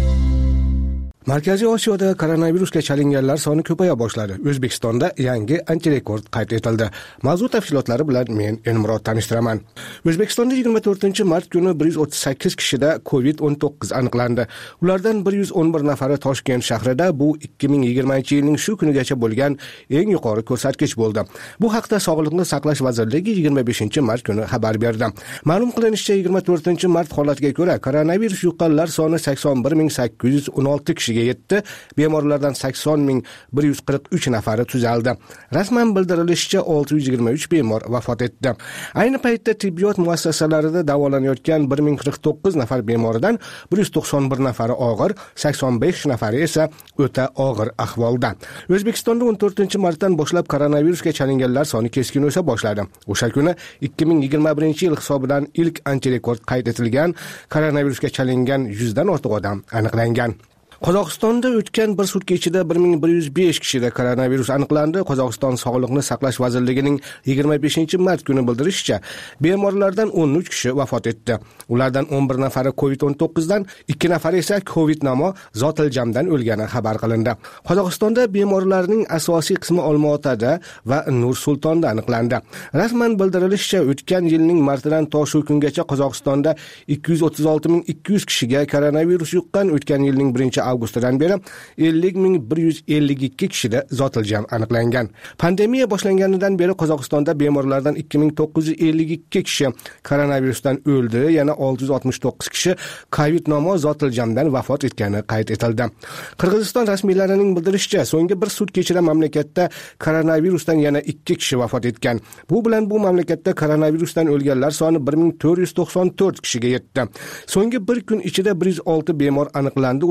Markaziy Osiyoda koronavirusga chalinganlar soni ko'paya boshladi. O'zbekistonda yangi antirekord qayd etildi. Mavzu tafsilotlari bilan men Elmurod tanishtiraman. O'zbekistonda yigirma to'rtinchi mart kuni bir yuz o'ttiz sakkiz kishida covid o'n to'qqiz aniqlandi. Ulardan bir yuz o'n bir nafari Toshkent shahrida. Bu ikki ming yigirmanchi yilning shu kunigacha bo'lgan eng yuqori ko'rsatkich bo'ldi. Bu haqda Sog'liqni saqlash vazirligi yigirma beshinchi mart kuni xabar berdi. Ma'lum qilinishicha, yigirma to'rtinchi mart holatiga ko'ra koronavirus yuqqanlar soni sakson bir ming sakkiz yuz o'n olti kishi yetdi. Bemorlardan sakson ming bir yuz qirq uch nafari tuzaldi. Rasman bildirilishicha olti yuz yigirma uch bemor vafot etdi. Ayni paytda tibbiyot muassasalarida davolanayotgan bir ming qirq to'qqiz nafar bemordan bir yuz to'qson bir nafari og'ir, sakson besh nafari esa o'ta og'ir ahvolda. O'zbekistonda o'n to'rtinchi martdan boshlab koronavirusga chalinganlar soni keskin o'sa boshladi. O'sha kuni ikki ming yigirma birinchi yil hisobidan ilk antirekord qayd etilgan. Koronavirusga chalingan yuzdan ortiq odam aniqlangan. Qozog'istonda o'tgan bir sutka ichida bir ming bir yuz besh kishida koronavirus aniqlandi. Qozog'iston Sog'liqni saqlash vazirligining yigirma beshinchi mart kuni bildirishicha, bemorlardan o'n uch kishi vafot etdi. Ulardan o'n bir nafari covid o'n to'qqiz dan, ikki nafari esa Covid-namo zotiljamdan o'lgani xabar qilindi. Qozog'istonda bemorlarning asosiy qismi Olmaotada va Nur-Sultonda aniqlandi. Rasman bildirilishicha, o'tgan yilning martidan to shu kungacha Qozog'istonda ikki yuz o'ttiz olti ming ikki yuz kishiga koronavirus yuqqan. O'tgan yilning birinchi avgustdan beri ellik ming bir yuz ellik ikki kishida zotiljam aniqlangan. Pandemiya boshlanganidan beri Qozog'istonda bemorlardan ikki ming to'qqiz yuz ellik ikki kishi koronavirusdan o'ldi, yana olti yuz oltmish to'qqiz kishi Covid-namo zotiljamdan vafot etgani qayd etildi. Qirg'iziston rasmiylarining bildirishicha, so'nggi bir sutka ichida mamlakatda koronavirusdan yana ikki kishi vafot etgan. Bu bilan bu mamlakatda koronavirusdan o'lganlar soni bir ming to'rt yuz to'qson to'rt kishiga yetdi. So'nggi bir kun ichida bir yuz olti bemor aniqlandi. Ularning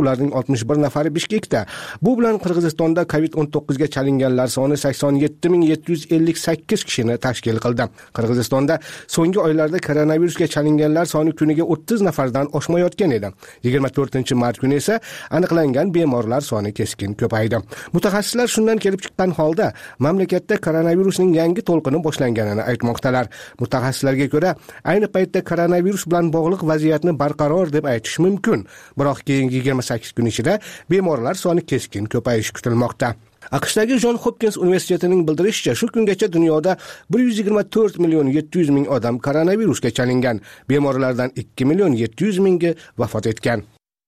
oltmish bir nafari Bishkekda. Bu bilan Qirg'izistonda covid o'n to'qqiz ga chalinganlar soni sakson yetti ming yetti yuz ellik sakkiz kishini tashkil qildi. Qirg'izistonda so'nggi oylarda koronavirusga chalinganlar soni kuniga o'ttiz nafardan oshmayotgan edi. yigirma to'rtinchi mart kuni esa aniqlangan bemorlar soni keskin ko'paydi. Mutaxassislar shundan kelib chiqqan holda mamlakatda koronavirusning yangi to'lqini boshlanganini aytmoqdalar. Mutaxassislarga ko'ra, ayni paytda koronavirus bilan bog'liq vaziyatni barqaror deb aytish mumkin. Biroq keyingi yigirma sakkiz kun ichida bemorlar soni keskin ko'payishi kutilmoqda. AQShdagi John Hopkins universitetining bildirishicha, shu kungacha dunyoda bir yuz yigirma to'rt million yetti yuz ming odam koronavirusga chalingan. Bemorlardan ikki million yetti yuz mingi vafot etgan.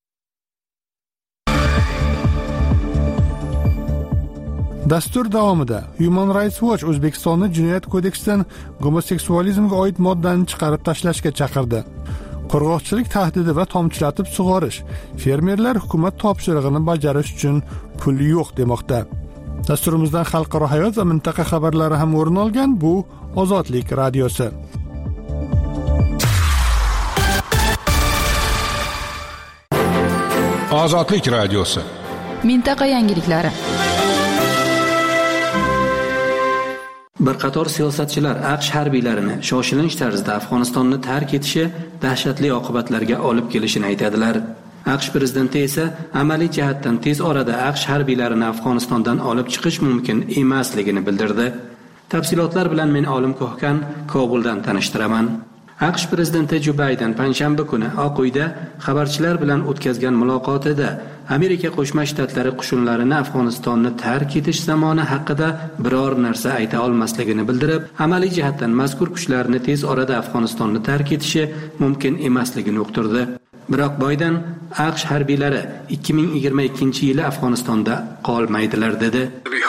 Dastur davomida Human Rights Watch O'zbekistonni jinoyat kodeksidan gomoseksualizmga oid moddani chiqarib tashlashga chaqirdi. Qurg'oqchilik tahdidi va tomchilatib sug'orish. Fermerlar hukumat topshirig'ini bajarish uchun pul yo'q demoqda. Dasturimizdan xalqaro hayot va mintaqa xabarlari ham o'rin olgan. Bu Ozodlik radiosi. Ozodlik radiosi. Mintaqa yangiliklari. Bir qator siyosatchilar AQSh harbiylarini shoshilinch tarzda Afg'onistonni tark etishi dahshatli oqibatlarga olib kelishini aytadilar. AQSh prezidenti esa amaliy jihatdan tez orada AQSh harbiylarini Afg'onistondan olib chiqish mumkin emasligini bildirdi. Tafsilotlar bilan men Olim Ko'hkan Kobuldan tanishtiraman. AQSh prezidenti Jo Bayden panshanba kuni Oq uyda xabarchilar bilan o'tkazgan muloqotida Amerika Qo'shma Shtatlari qo'shinlarini Afg'onistonni tark etish zamoni haqida biror narsa ayta olmasligini bildirib, amaliy jihatdan mazkur kuchlarni tez orada Afg'onistonni tark etishi mumkin emasligini uqtirdi. Biroq Bayden AQSh harbiylari ikki ming yigirma ikkinchi yili Afg'onistonda qolmaydilar dedi.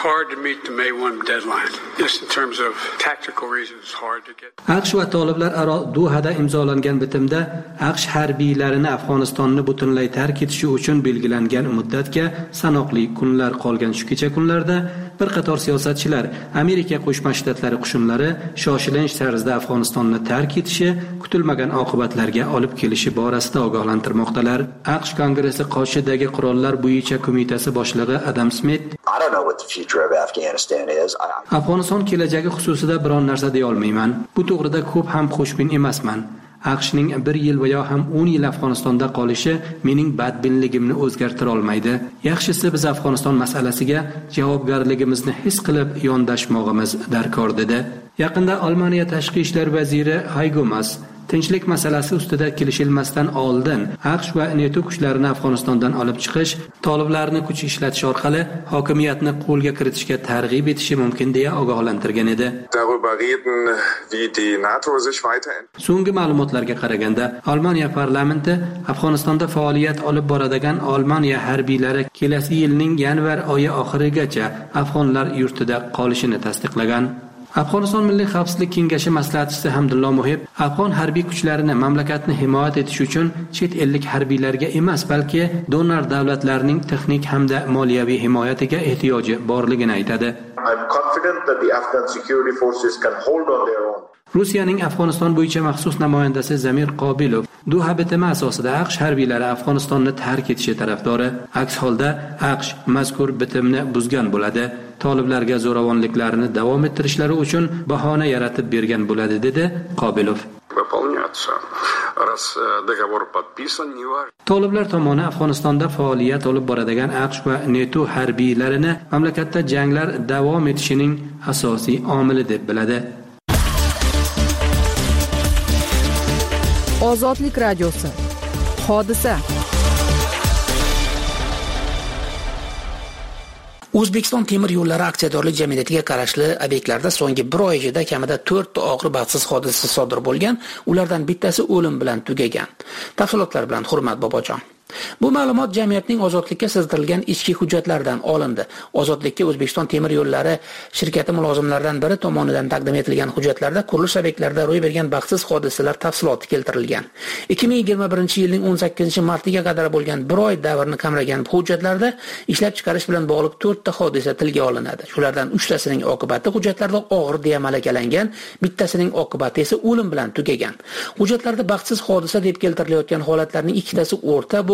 AQSh va toliblar aro Dohada imzolangan bitimda AQSh harbiylarini Afg'onistonni butunlay tark etishi uchun belgilangan muddatga sanoqli kunlar qolgan shu kecha kunlarda bir qator siyosatchilar Amerika Qo'shma Shtatlari qo'shinlari shoshilinch tarzda Afg'onistonni tark etishi kutilmagan oqibatlarga olib kelishi borasida ogohlantirmoqdalar. AQSh Kongressi Qoshidagi qurollar bo'yicha qo'mitasi boshlig'i Adam Smith Afg'oniston kelajagi xususida biron narsa deya olmayman. Bu to'g'rida ko'p ham xushbiin emasman. AQShning bir yil va yo ham o'n yil Afg'onistonda qolishi mening badbinligimni o'zgartira olmaydi. Yaxshisi biz Afg'oniston masalasiga javobgarligimizni his qilib yondashmog'imiz darkor dedi. Yaqinda Olmaniya tashqi ishlar vaziri Haygo Maas tinchlik masalasi ustida kelishilmasdan oldin AQSh va NATO kuchlarini Afg'onistondan olib chiqish, toliblarni kuch ishlatish orqali hokimiyatni qo'lga kiritishga targ'ib etishi mumkin deya ogohlantirgan edi. So'nggi ma'lumotlarga qaraganda, Olmaniya parlamenti Afg'onistonda faoliyat olib boradigan Olmaniya harbiylari kelasi yilning yanvar oyi oxirigacha afg'onlar yurtida qolishini tasdiqlagan. Afg'oniston Milliy xavfsizlik kengashi maslahatchisi Hamdullo Muhib afg'on harbiy kuchlarini mamlakatni himoya etish uchun chet ellik harbiylarga emas, balki donor davlatlarning texnik hamda moliyaviy himoyatiga ehtiyoji borligini aytadi. Rossiyaning Afg'oniston bo'yicha maxsus namoyandasi Zamir Qobilov Doha bitimi asosida AQSh harbiylari Afg'onistonni tark etishi tarafdori. Aks holda AQSh mazkur bitimni buzgan bo'ladi. Toliblarga zo'ravonliklarini davom ettirishlari uchun bahona yaratib bergan bo'ladi dedi Qobilov. Toliblar tomoni Afg'onistonda faoliyat olib boradigan AQSh va NATO harbiylarini mamlakatda janglar davom etishining asosiy omili deb biladi. Ozodlik radiosi. Hodisa. O'zbekiston temir yo'llari aksiyadorlik jamiyatiga qarashli obyektlarda so'nggi bir oy ichida kamida to'rtta og'ir baxtsiz hodisa sodir bo'lgan, ulardan bittasi o'lim bilan tugagan. Tafsilotlar bilan Hurmat Bobojon. Bu ma'lumot jamiyatning ozodlikka sizdirilgan ichki hujjatlaridan olindi. Ozodlikka O'zbekiston temir yo'llari shirkati mulozimlaridan biri tomonidan taqdim etilgan hujjatlarda qurilish obyektlarida ro'y bergan baxtsiz hodisalar tafsiloti keltirilgan. ikki ming yigirma birinchi yilning o'n sakkizinchi martiga qadar bo'lgan bir oy davrni qamragan bu hujjatlarda ishlab chiqarish bilan bog'liq to'rtta hodisa tilga olinadi. Shulardan uchtasining oqibati hujjatlarda og'ir deya malakalangan, bittasining oqibati esa o'lim bilan tugagan. Hujjatlarda baxtsiz hodisa deb keltirilayotgan holatlarning ikkitasi o'rta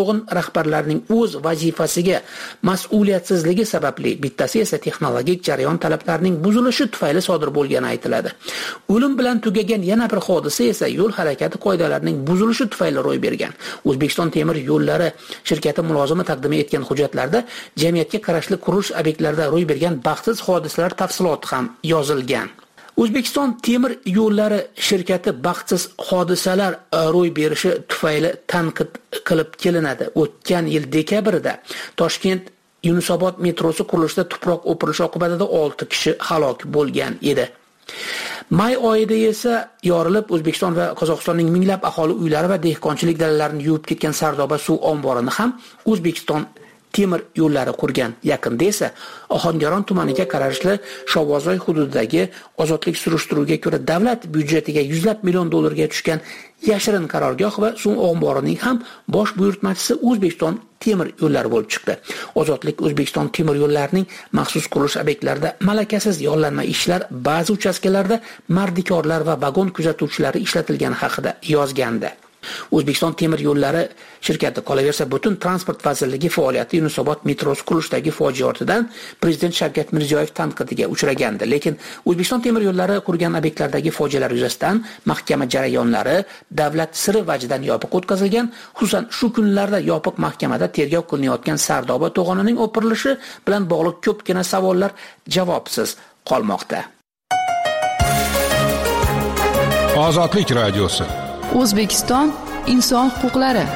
guruhining rahbarlarining o'z vazifasiga mas'uliyatsizligi sababli, bittasi esa texnologik jarayon talablarining buzilishi tufayli sodir bo'lgani aytiladi. O'lim bilan tugagan yana bir hodisa esa yo'l harakati qoidalarining buzilishi tufayli ro'y bergan. O'zbekiston temir yo'llari shirkati mulozimi taqdim etgan hujjatlarda jamiyatga qarashli qurilish obyektlarida ro'y bergan baxtsiz hodisalar tafsiloti ham yozilgan. O'zbekiston temir yo'llari shirkati baxtsiz hodisalar ro'y berishi tufayli tanqid qilib kelinadi. O'tgan yil dekabrda Toshkent Yunusobod metrosi qurilishida tuproq o'pirishi oqibatida olti kishi halok bo'lgan edi. May oyida esa yorilib O'zbekiston va Qozog'istonning minglab aholi uylari va dehqonchilik dalalarini yuvib ketgan Sardoba suv omborini ham O'zbekiston temir yo'llari qurgan. Yaqinda esa Ohangaron tumaniga qarashli Shovozoy hududidagi ozodlik surishtiruvga ko'ra davlat byudjetiga yuzlab million dollarga tushgan yashirin qarorgoh va suv omborining ham bosh buyurtmachisi O'zbekiston temir yo'llari bo'lib chiqdi. Ozodlik O'zbekiston temir yo'llarining maxsus qurilish obyektlarida malakasiz yollanma ishlar, ba'zi uchastkalarda mardikorlar va vagon kuzatuvchilari ishlatilgani haqida yozgandi. O'zbekiston temir yo'llari shirkati qolaversa butun transport vazirligi faoliyati Yunusobod metrosi qurishdagi fojia ortidan prezident Shavkat Mirziyoyev tanqidiga uchragandi. Lekin O'zbekiston temir yo'llari qurgan obyektlardagi fojialar yuzasidan mahkama jarayonlari davlat siri vajidan yopiq o'tkazilgan. Xususan, shu kunlarda yopiq mahkamada tergov qilinayotgan Sardoba to'g'onining o'pirilishi bilan bog'liq ko'pgina savollar javobsiz qolmoqda. Ozodlik radiosi. O'zbekiston inson huquqlari.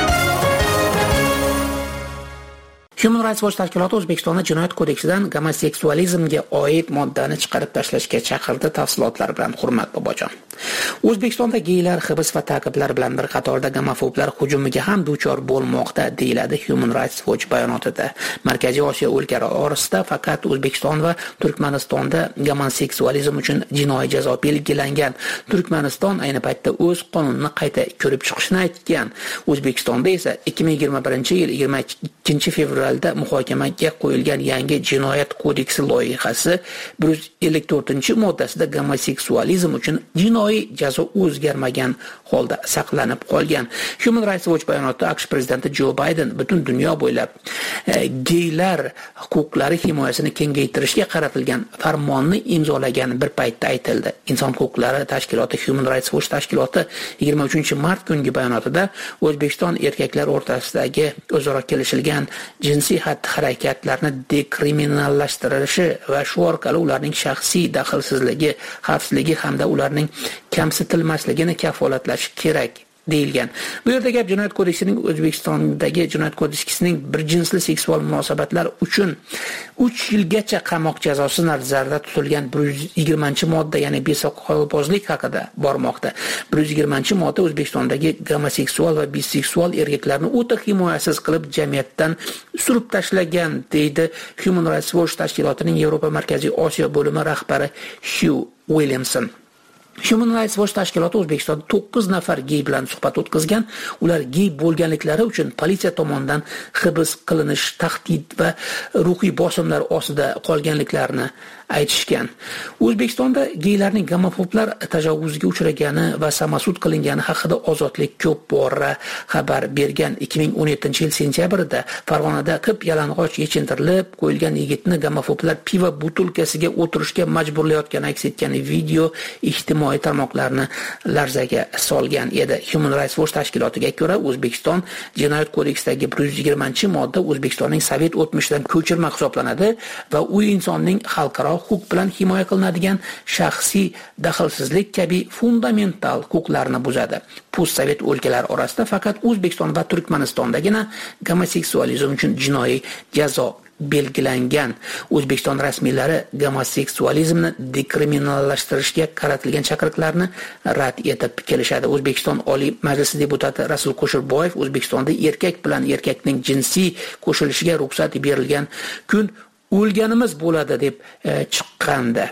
Human Rights Watch tashkiloti O'zbekistonda jinoyat kodeksidan gomoseksualizmga oid moddani chiqarib tashlashga chaqirdi. Tafsilotlar bilan Hurmat Bobojon. O'zbekistonda geylar hibs va ta'qiblar bilan bir qatorda gomofoblar hujumiga ham duchor bo'lmoqda, deyiladi Human Rights Watch bayonotida. Markaziy Osiyo o'lkalari orasida faqat O'zbekiston va Turkmanistonda gomoseksualizm uchun jinoiy jazo belgilangan. Turkmaniston ayni paytda o'z qonunini qayta ko'rib chiqishini aytgan. O'zbekistonda esa ikki ming yigirma birinchi yil yigirma ikkinchi fevralda muhokamaga qo'yilgan yangi jinoyat kodeksi loyihasi bir yuz ellik to'rtinchi moddasida gomoseksualizm uchun jinoiy jazo o'zgarmagan holda saqlanib qolgan. Human Rights Watch bayonotida AQSh prezidenti Jo Bayden butun dunyo bo'ylab e, geylar huquqlari himoyasini kengaytirishga qaratilgan farmonni imzolagan bir paytda aytildi. Inson huquqlari tashkiloti Human Rights Watch tashkiloti yigirma uchinchi mart kungi bayonotida O'zbekiston erkaklar o'rtasidagi o'zaro kelishilgan jinsiy xatti-harakatlarni dekriminallashtirishi va shu orqali ularning shaxsiy daxlsizligi, xavfsizligi hamda ularning kamsitilmasligini kafolatlash kerak deyilgan. Bu yerda gap jinoyat kodeksining O'zbekistondagi jinoyat kodeksining bir jinsli seksual munosabatlar uchun uch yilgacha qamoq jazosi nazarda tutilgan bir yuz yigirmanchi modda, ya'ni besoqolbozlik haqida bormoqda. bir yuz yigirmanchi modda O'zbekistondagi gomoseksual va biseksual erkaklarni o'ta himoyasiz qilib jamiyatdan surib tashlagan, deydi Human Rights Watch tashkilotining Yevropa Markaziy Osiyo bo'limi rahbari Hugh Williamson. Human Rights Watch tashkiloti O'zbekistonda to'qqiz nafar gey bilan suhbat o'tkazgan. Ular gey bo'lganliklari uchun politsiya tomonidan hibs qilinish, tahdid va ruhiy bosimlar ostida qolganliklarini aytishgan. O'zbekistonda geylarning gomofoblar tajovuzga uchragani va samasud qilingani haqida Ozodlik ko'p bora xabar bergan. ikki ming o'n yettinchi yil sentyabrida Farg'onada qip yalang'och yechintirilib qo'yilgan yigitni gomofoblar pivo butilkasiga o'tirishga majburlayotgani aks etgan video ijtimoiy tarmoqlarni larzaga solgan edi. Human Rights Watch tashkilotiga ko'ra, O'zbekiston jinoyat kodeksidagi bir yuz yigirmanchi modda O'zbekistonning sovet o'tmishidan ko'chirma hisoblanadi va u insonning xalqaro huquq bilan himoya qilinadigan shaxsiy daxlsizlik kabi fundamental huquqlarni buzadi. Postsovet o'lkalari orasida faqat O'zbekiston va Turkmanistondagina gomoseksualizm uchun jinoiy jazo belgilangan. O'zbekiston rasmiylari gomoseksualizmni dekriminallashtirishga qaratilgan chaqiriqlarni rad etib kelishadi. O'zbekiston Oliy Majlisi deputati Rasul Qo'shirboyev O'zbekistonda erkak bilan erkakning jinsiy qo'shilishiga ruxsat berilgan kun o'lganimiz bo'ladi deb e, chiqqandi.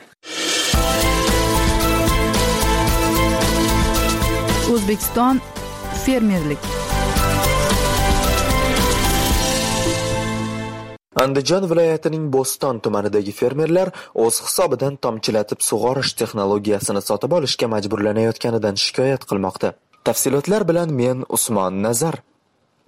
O'zbekiston fermerlik. Andijon viloyatining Bo'ston tumanidagi fermerlar o'z hisobidan tomchilatib sug'orish texnologiyasini sotib olishga majburlanayotganidan shikoyat qilmoqda. Tafsilotlar bilan men Usmon Nazar.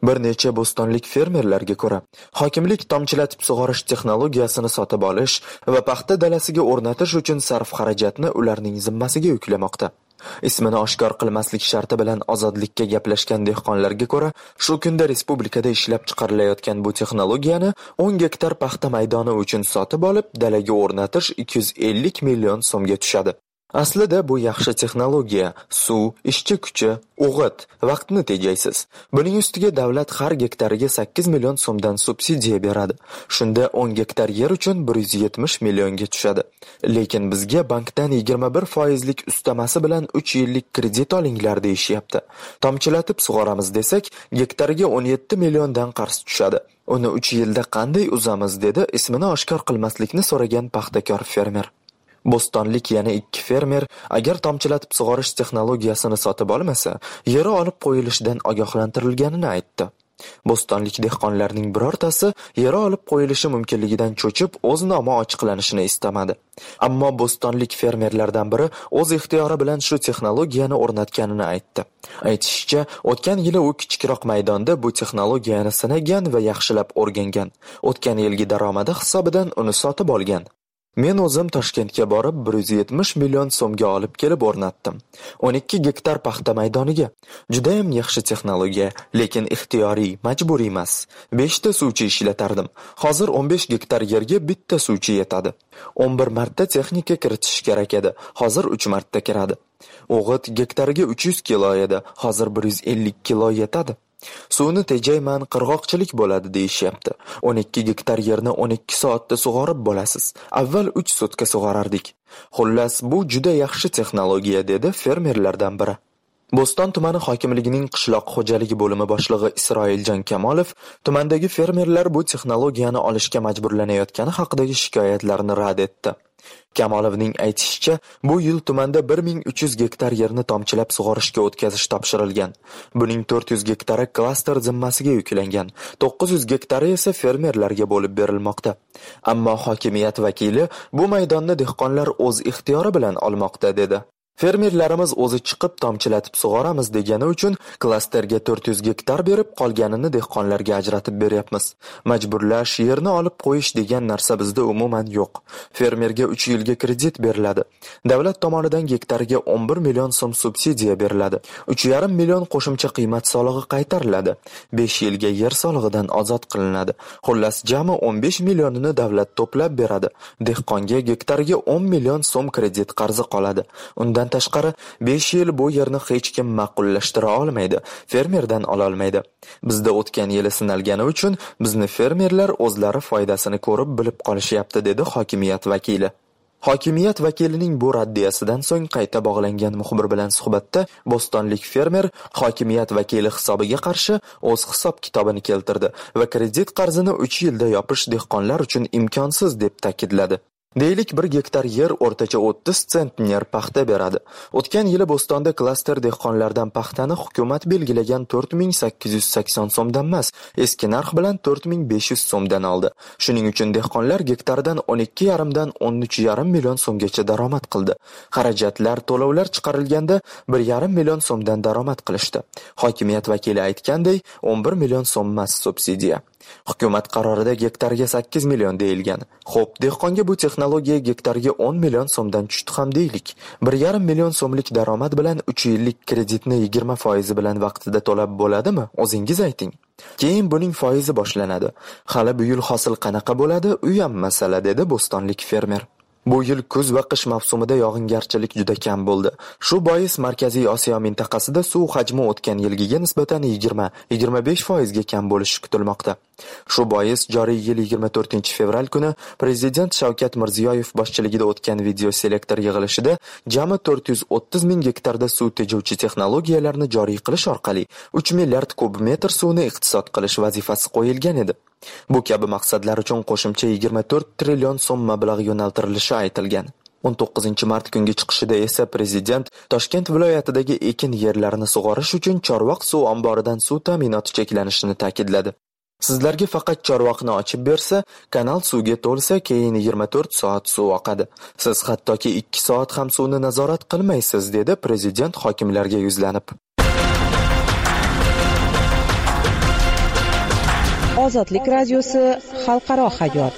Bir necha bo'stonlik fermerlarga ko'ra, hokimlik tomchilatib sug'orish texnologiyasini sotib olish va paxta dalasiga o'rnatish uchun sarf xarajatni ularning zimmasiga yuklamoqda. Ismini oshkor qilmaslik sharti bilan ozodlikka gaplashgan dehqonlarga ko'ra, shu kunda respublikada ishlab chiqarilayotgan bu texnologiyani o'n gektar paxta maydoni uchun sotib olib, dalaga o'rnatish ikki yuz ellik million so'mga tushadi. Aslida bu yaxshi texnologiya, suv, ishchi kuchi, o'g'it, vaqtni tejaysiz. Buning ustiga davlat har gektariga sakkiz million so'mdan subsidiya beradi. Shunda o'n gektar yer uchun bir yuz yetmish millionga tushadi. Lekin bizga bankdan yigirma bir foizlik ustamasi bilan uch yillik kredit olinglar deyishyapti. Tomchilatib sug'oramiz desak, gektariga o'n yetti milliondan qarz tushadi. Uni uch yilda qanday uzamiz dedi ismini oshkor qilmaslikni so'ragan paxtakor fermer. Bo'stonlik yana ikki fermer agar tomchilatib sug'orish texnologiyasini sotib olmasa, yeri olib qo'yilishidan ogohlantirilganini aytdi. Bo'stonlik dehqonlarning birortasi yeri olib qo'yilishi mumkinligidan cho'chib, o'z nomi ochiqlanishini istamadi. Ammo bo'stonlik fermerlardan biri o'z ixtiyori bilan shu texnologiyani o'rnatganini aytdi. Aytishicha, o'tgan yili u kichikroq maydonda bu texnologiyani sinagan va yaxshilab o'rgangan. O'tgan yilgi daromadi hisobidan uni sotib olgan. Men o'zim Toshkentga borib bir yuz yetmish million so'mga olib kelib o'rnatdim. o'n ikki gektar paxta maydoniga. Juda ham yaxshi texnologiya, lekin ixtiyoriy, majburiy emas. besh ta suvchi ishlatardim. Hozir o'n besh gektar yerga bitta suvchi yetadi. o'n bir marta texnika kiritish kerak edi. Hozir uch marta kiradi. O'g'it gektariga uch yuz kilo edi. Hozir bir yuz ellik kilo yetadi. Suvni tejayman, qirg'oqchilik bo'ladi deyishyapti. o'n ikki gektar yerni o'n ikki soatda sug'orib bo'lasiz. Avval uch sutka sug'orardik. Xullas, bu juda yaxshi texnologiya dedi fermerlardan biri. Bo'ston tumani hokimligining qishloq xo'jaligi bo'limi boshlig'i Isroiljon Kamolov tumandagi fermerlar bu texnologiyani olishga majburlanayotgani haqidagi shikoyatlarni rad etdi. Kamolovning aytishicha, bu yil tumanda bir ming uch yuz gektar yerni tomchilab sug'orishga o'tkazish topshirilgan. Buning to'rt yuz gektari klaster zimmasiga yuklangan, to'qqiz yuz gektari esa fermerlarga bo'lib berilmoqda. Ammo hokimiyat vakili bu maydonni dehqonlar o'z ixtiyori bilan olmoqda dedi. Fermerlarimiz o'zi chiqib tomchilatib sug'oramiz degani uchun klasterga to'rt yuz gektar berib, qolganini dehqonlarga ajratib beryapmiz. Majburlash, yerni olib qo'yish degan narsa bizda umuman yo'q. Fermerga uch yilga kredit beriladi. Davlat tomonidan gektariga o'n bir million so'm subsidiya beriladi. uch yarim million qo'shimcha qiymat solig'i qaytariladi. besh yilga yer solig'idan ozod qilinadi. Xullas, jami o'n besh millionini davlat to'plab beradi. Dehqonga gektariga o'n million so'm kredit qarzi qoladi. Undan tashqari besh yil bu yerni hech kim ma'qullashtira olmaydi, fermerdan ola olmaydi. Bizda o'tgan yili sinalgani uchun bizni fermerlar o'zlari foydasini ko'rib bilib qolishyapti dedi hokimiyat vakili. Hokimiyat vakilining bu raddiyasidan so'ng qayta bog'langan muxbir bilan suhbatda bo'stonlik fermer hokimiyat vakili hisobiga qarshi o'z hisob kitobini keltirdi va kredit qarzini uch yilda yopish dehqonlar uchun imkonsiz deb ta'kidladi. Deylik bir gektar yer o'rtacha o'ttiz sentner paxta beradi. O'tgan yili Bo'stonda klaster dehqonlardan paxtani hukumat belgilagan to'rt ming sakkiz yuz sakson so'mdan emas, eski narx bilan to'rt ming besh yuz so'mdan oldi. Shuning uchun dehqonlar gektaridan o'n ikki yarim dan o'n uch yarim million so'mgacha daromad qildi. Xarajatlar, to'lovlar chiqarilganda bir yarim million so'mdan daromad qilishdi. Hokimiyat vakili aytganday, o'n bir million so'm emas subsidiya. Hukumat qarorida gektarga sakkiz million deyilgan. Xo'p, dehqonga bu texnologiya gektarga o'n million so'mdan tushdi ham deylik. bir yarim million so'mlik daromad bilan uch yillik kreditni yigirma foiz bilan vaqtida to'lab bo'ladimi? O'zingiz ayting. Keyin buning foizi boshlanadi. Hali bu yil hosil qanaqa bo'ladi? U ham masala dedi bo'stonlik fermer. Bu yil kuz va qish mavsumida yog'ingarchilik juda kam bo'ldi. Shu bois Markaziy Osiyo mintaqasida suv hajmi o'tgan yilgiga nisbatan yigirma yigirma besh foiz ga kam bo'lishi kutilmoqda. Shu bois joriy yil yigirma to'rtinchi fevral kuni Prezident Shavkat Mirziyoyev boshchiligida o'tgan video selektor yig'ilishida jami to'rt yuz o'ttiz ming gektarda suv tejovchi texnologiyalarni joriy qilish orqali uch milliard kub metr suvni iqtisod qilish vazifasi qo'yilgan edi. Bu kabi maqsadlar uchun qo'shimcha yigirma to'rt trillion so'm mablag' yo'naltirilishi aytilgan. o'n to'qqizinchi mart kungi chiqishida esa prezident Toshkent viloyatidagi ekin yerlarini sug'orish uchun Chorvoq suv omboridan suv ta'minoti cheklanishini ta'kidladi. Sizlarga faqat Chorvoqni ochib bersa, kanal suvga to'lsa, keyin yigirma to'rt soat suv oqadi. Siz hattoki ikki soat ham suvni nazorat qilmaysiz, dedi prezident hokimlarga yuzlanib. Ozodlik radiosi xalqaro hayot.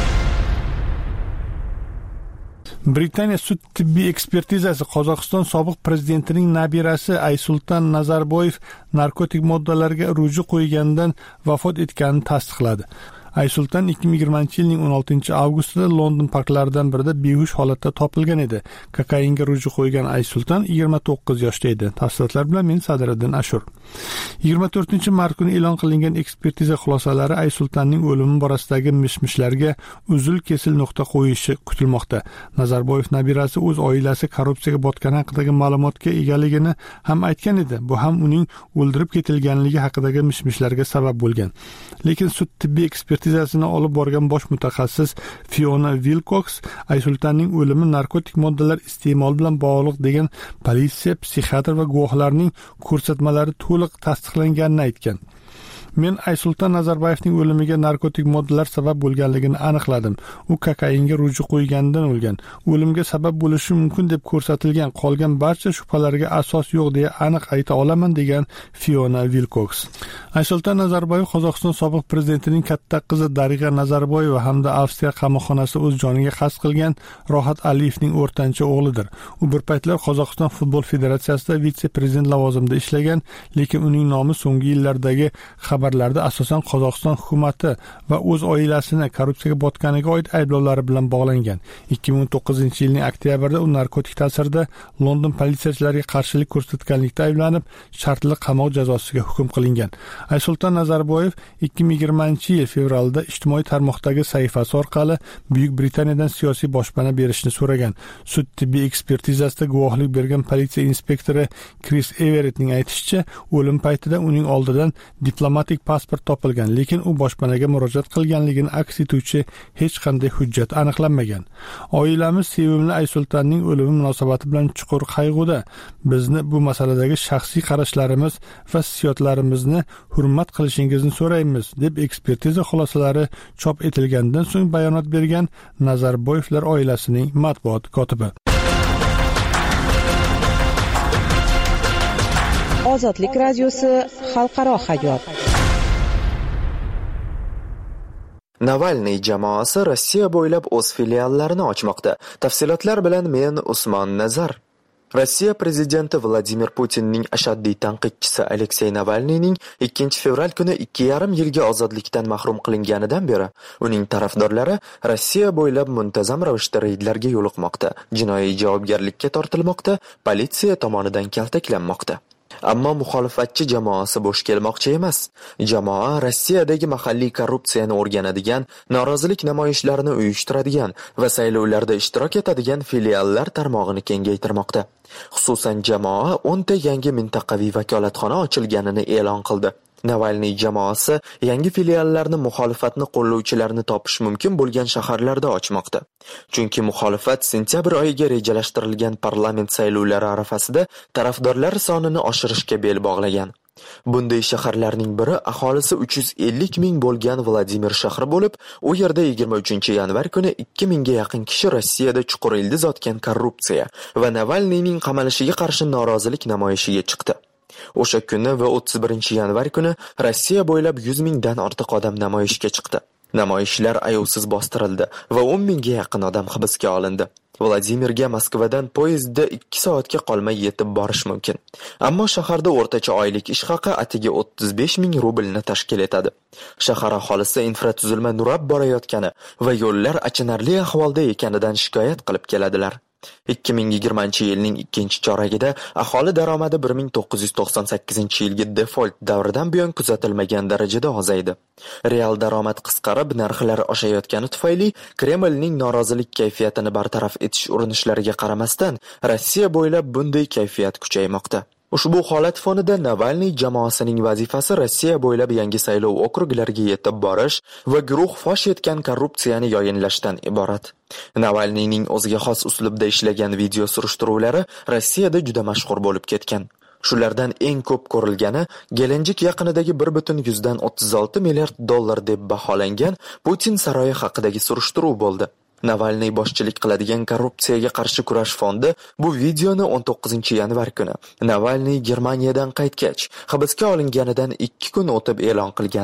Britaniya sud tibbiy ekspertizasi Qozog'iston sobiq prezidentining nabirasi Aysultan Nazarboyev narkotik moddalarga ruju qo'ygandan vafot etganini tasdiqladi. Aysultan ikki ming yigirmanchi yilning o'n oltinchi avgustida London parklaridan birida behush holatda topilgan edi. Kokainga ruju qo'ygan Aysultan yigirma to'qqiz yoshda edi. Tafsilotlar bilan men Sadiriddin Ashur. yigirma to'rtinchi mart kuni e'lon qilingan ekspertiza xulosalari Aysultanning o'limi borasidagi mish-mishlarga uzil-kesil nuqta qo'yishi kutilmoqda. Nazarboyev nabirasi o'z oilasi korrupsiyaga botgani haqidagi ma'lumotga egaligini ham aytgan edi. Bu ham uning o'ldirib ketilganligi haqidagi mish-mishlarga sabab bo'lgan. Lekin sud tibbiy ekspertizasini olib borgan bosh mutaxassis Fiona Wilcox Aysultanning o'limi narkotik moddalar iste'moli bilan bog'liq degan politsiya, psixiatr va guvohlarning ko'rsatmalari to'liq tasdiqlanganini aytgan. Men Aysultan Nazarboyevning o'limiga narkotik moddalar sabab bo'lganligini aniqladim. U kokainga ruju qo'ygandan o'lgan. O'limga sabab bo'lishi mumkin deb ko'rsatilgan qolgan barcha shubhalarga asos yo'q deya aniq ayta olaman degan Fiona Wilcox. Aysultan Nazarboyev Qozog'iston sobiq prezidentining katta qizi Darig'a Nazarboyeva hamda Avstriya qamoqxonasi o'z joniga qasd qilgan Rohat Aliyevning o'rtancha o'g'lidir. U bir paytlar Qozog'iston futbol federatsiyasida vitse-prezident lavozimida ishlagan, lekin uning nomi so'nggi yillardagi xabarlarda asosan Qozog'iston hukumati va o'z oilasini korrupsiyaga botganiga oid ayblovlari bilan bog'langan. ikki ming o'n to'qqizinchi yilning oktyabrida u narkotik ta'sirida London politsiyachilariga qarshilik ko'rsatganlikda ayblanib, shartli qamoq jazosiga hukm qilingan. Aysultan Nazarboyev ikki ming yigirmanchi yil fevralda ijtimoiy tarmoqdagi sahifasi orqali Buyuk Britaniyadan siyosiy boshpana berishni so'ragan. Sud tibbiy ekspertizasida guvohlik bergan politsiya inspektori Chris Everettning aytishicha, o'lim paytida uning oldidan diplomatik pasport topilgan, lekin u boshpanaga murojaat qilganligini aks etuvchi hech qanday hujjat aniqlanmagan. Oilamiz sevimli Aysultanning o'limi munosabati bilan chuqur qayg'uda. Bizni bu masaladagi shaxsiy qarashlarimiz va hissiyotlarimizni hurmat qilishingizni so'raymiz, deb ekspertiza xulosalari chop etilgandan so'ng bayonot bergan Nazarboyevlar oilasining matbuot kotibi. Ozodlik radiosi xalqaro hayot. Navalniy jamoasi Rossiya bo'ylab o'z filiallarini ochmoqda. Tafsilotlar bilan men Usmon Nazar. Rossiya prezidenti Vladimir Putinning ashaddiy tanqidchisi Aleksey Navalniyning ikkinchi fevral kuni ikki yarim yilga ozodlikdan mahrum qilinganidan beri uning tarafdorlari Rossiya bo'ylab muntazam ravishda reydlarga yo'liqmoqda, jinoiy javobgarlikka tortilmoqda, politsiya tomonidan kaltaklanmoqda. Ammo muxolifatchi jamoasi bo'sh kelmoqchi emas. Jamoa Rossiyadagi mahalliy korrupsiyani o'rganadigan, norozilik namoyishlarini uyushtiradigan va saylovlarda ishtirok etadigan filiallar tarmog'ini kengaytirmoqda. Xususan, jamoa o'nta yangi mintaqaviy vakolatxona ochilganini e'lon qildi. Navalniy jamoasi yangi filiallarni muxolifatni qo'llovchilarni topish mumkin bo'lgan shaharlarda ochmoqda. Chunki muxolifat sentyabr oyiga rejalashtirilgan parlament saylovlari arafasida tarafdorlar sonini oshirishga bel bog'lagan. Bunday shaharlarning biri aholisi uch yuz ellik ming bo'lgan Vladimir shahri bo'lib, u yerda yigirma uchinchi yanvar kuni ikki mingga yaqin kishi Rossiyada chuqur ildiz otgan korrupsiya va Navalniyning qamalishiga qarshi norozilik namoyishiga chiqdi. O'sha kuni va o'ttiz birinchi yanvar kuni Rossiya bo'ylab yuz mingdan ortiq odam namoyishga chiqdi. Namoyishlar ayovsiz bostirildi va o'n mingga yaqin odam hibsga olindi. Vladimirga Moskvadan poyezdda ikki soatga qolmay yetib borish mumkin. Ammo shaharda o'rtacha oylik ish haqi atigi o'ttiz besh ming rublni tashkil etadi. Shahar aholisi infratuzilma nurab borayotgani va yo'llar achinarli ahvolda ekanidan shikoyat qilib keladilar. ikki ming yigirmanchi yilning ikkinchi choragida aholi daromadi bir ming to'qqiz yuz to'qson sakkizinchi yilgi default davridan buyon kuzatilmagan darajada ozaydi. Real daromad qisqarib, narxlar oshayotgani tufayli Kremlning norozilik kayfiyatini bartaraf etish urinishlariga qaramasdan, Rossiya bo'ylab bunday kayfiyat kuchaymoqda. Ushbu holat fonida Navalniy jamoasining vazifasi Rossiya bo'ylab yangi saylov okruglariga yetib borish va guruh fosh etgan korrupsiyani yoyinlashdan iborat. Navalniyning o'ziga xos uslubda ishlagan video surishtiruvlari Rossiyada juda mashhur bo'lib ketgan. Shulardan eng ko'p ko'rilgani Gelenjik yaqinidagi bir butun yuzdan o'ttiz olti milliard dollar deb baholangan Putin saroyi haqidagi surishtiruv bo'ldi. Navalniy boshchilik qiladigan korrupsiyaga qarshi kurash fondi bu videoni o'n to'qqizinchi yanvar kuni Navalniy Germaniyadan qaytgach, hibsga olinganidan ikki kun o'tib e'lon qilgandi.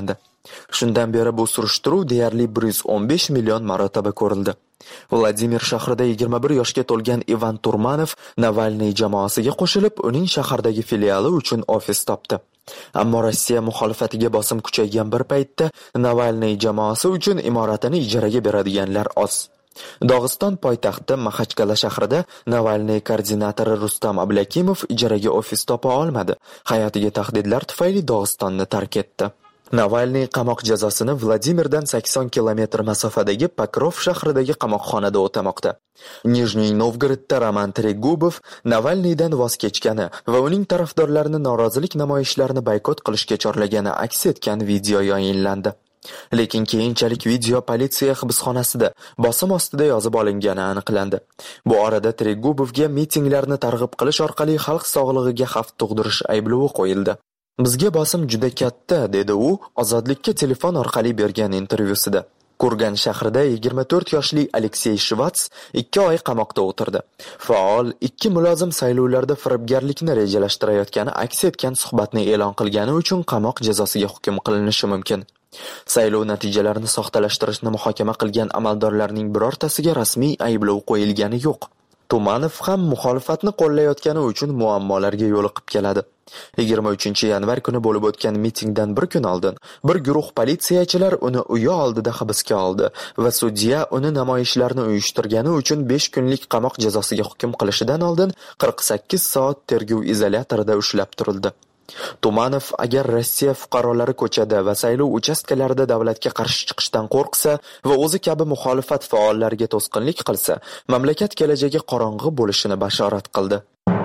Shundan beri bu surishtiruv deyarli bir yuz o'n besh million marotaba ko'rildi. Vladimir shahrida yigirma bir yoshga to'lgan Ivan Turmanov Navalniy jamoasiga qo'shilib, uning shahardagi filiali uchun ofis topdi. Ammo Rossiya muxolifatiga bosim kuchaygan bir paytda Navalniy jamoasi uchun imoratini ijaraga beradiganlar oz. Dog'iston poytaxti Maxachkala shahrida Navalniy koordinatori Rustam Ablakimov ijaraga ofis topa olmadi. Hayotiga tahdidlar tufayli Dog'istonni tark etdi. Navalniy qamoq jazosini Vladimirdan sakson kilometr masofadagi Pokrov shahridagi qamoqxonada o'tamoqda. Nijniy Novgorodda Roman Tregubov Navalniydan voz kechgani va uning tarafdorlarini norozilik namoyishlarini boykot qilishga chorlagani aks etgan video yayinlandi. Lekin keyinchalik video politsiya hibsxonasida bosim ostida yozib olingani aniqlandi. Bu orada Tregubovga mitinglarni targ'ib qilish orqali xalq sog'lig'iga xavf tug'dirish ayblovi qo'yildi. Bizga bosim juda katta, dedi u Ozodlikka telefon orqali bergan intervyusida. Kurgan shahrida yigirma to'rt yoshli Aleksey Shvats ikki oy qamoqda o'tirdi. Faol ikki mulozim saylovlarda firibgarlikni rejalashtirayotgani aks etgan suhbatni e'lon qilgani uchun qamoq jazosiga hukm qilinishi mumkin. Saylov natijalarini soxtalashtirishni muhokama qilgan amaldorlarning birortasiga rasmiy ayblov qo'yilgani yo'q. Tumanov ham muxolifatni qo'llayotgani uchun muammolarga yo'liqib keladi. yigirma uchinchi yanvar kuni bo'lib o'tgan mitingdan bir kun oldin bir guruh politsiyachilar uni uyi oldida hibsga oldi va sudya uni namoyishlarni uyushtirgani uchun besh kunlik qamoq jazosiga hukm qilishidan oldin qirq sakkiz soat tergov izolyatorida ushlab turildi. Tumanov agar Rossiya fuqarolari ko'chada va saylov uchastkalarida davlatga qarshi chiqishdan qo'rqsa va o'zi kabi muxolifat faollariga to'sqinlik qilsa, mamlakat kelajagi qorong'u bo'lishini bashorat qildi.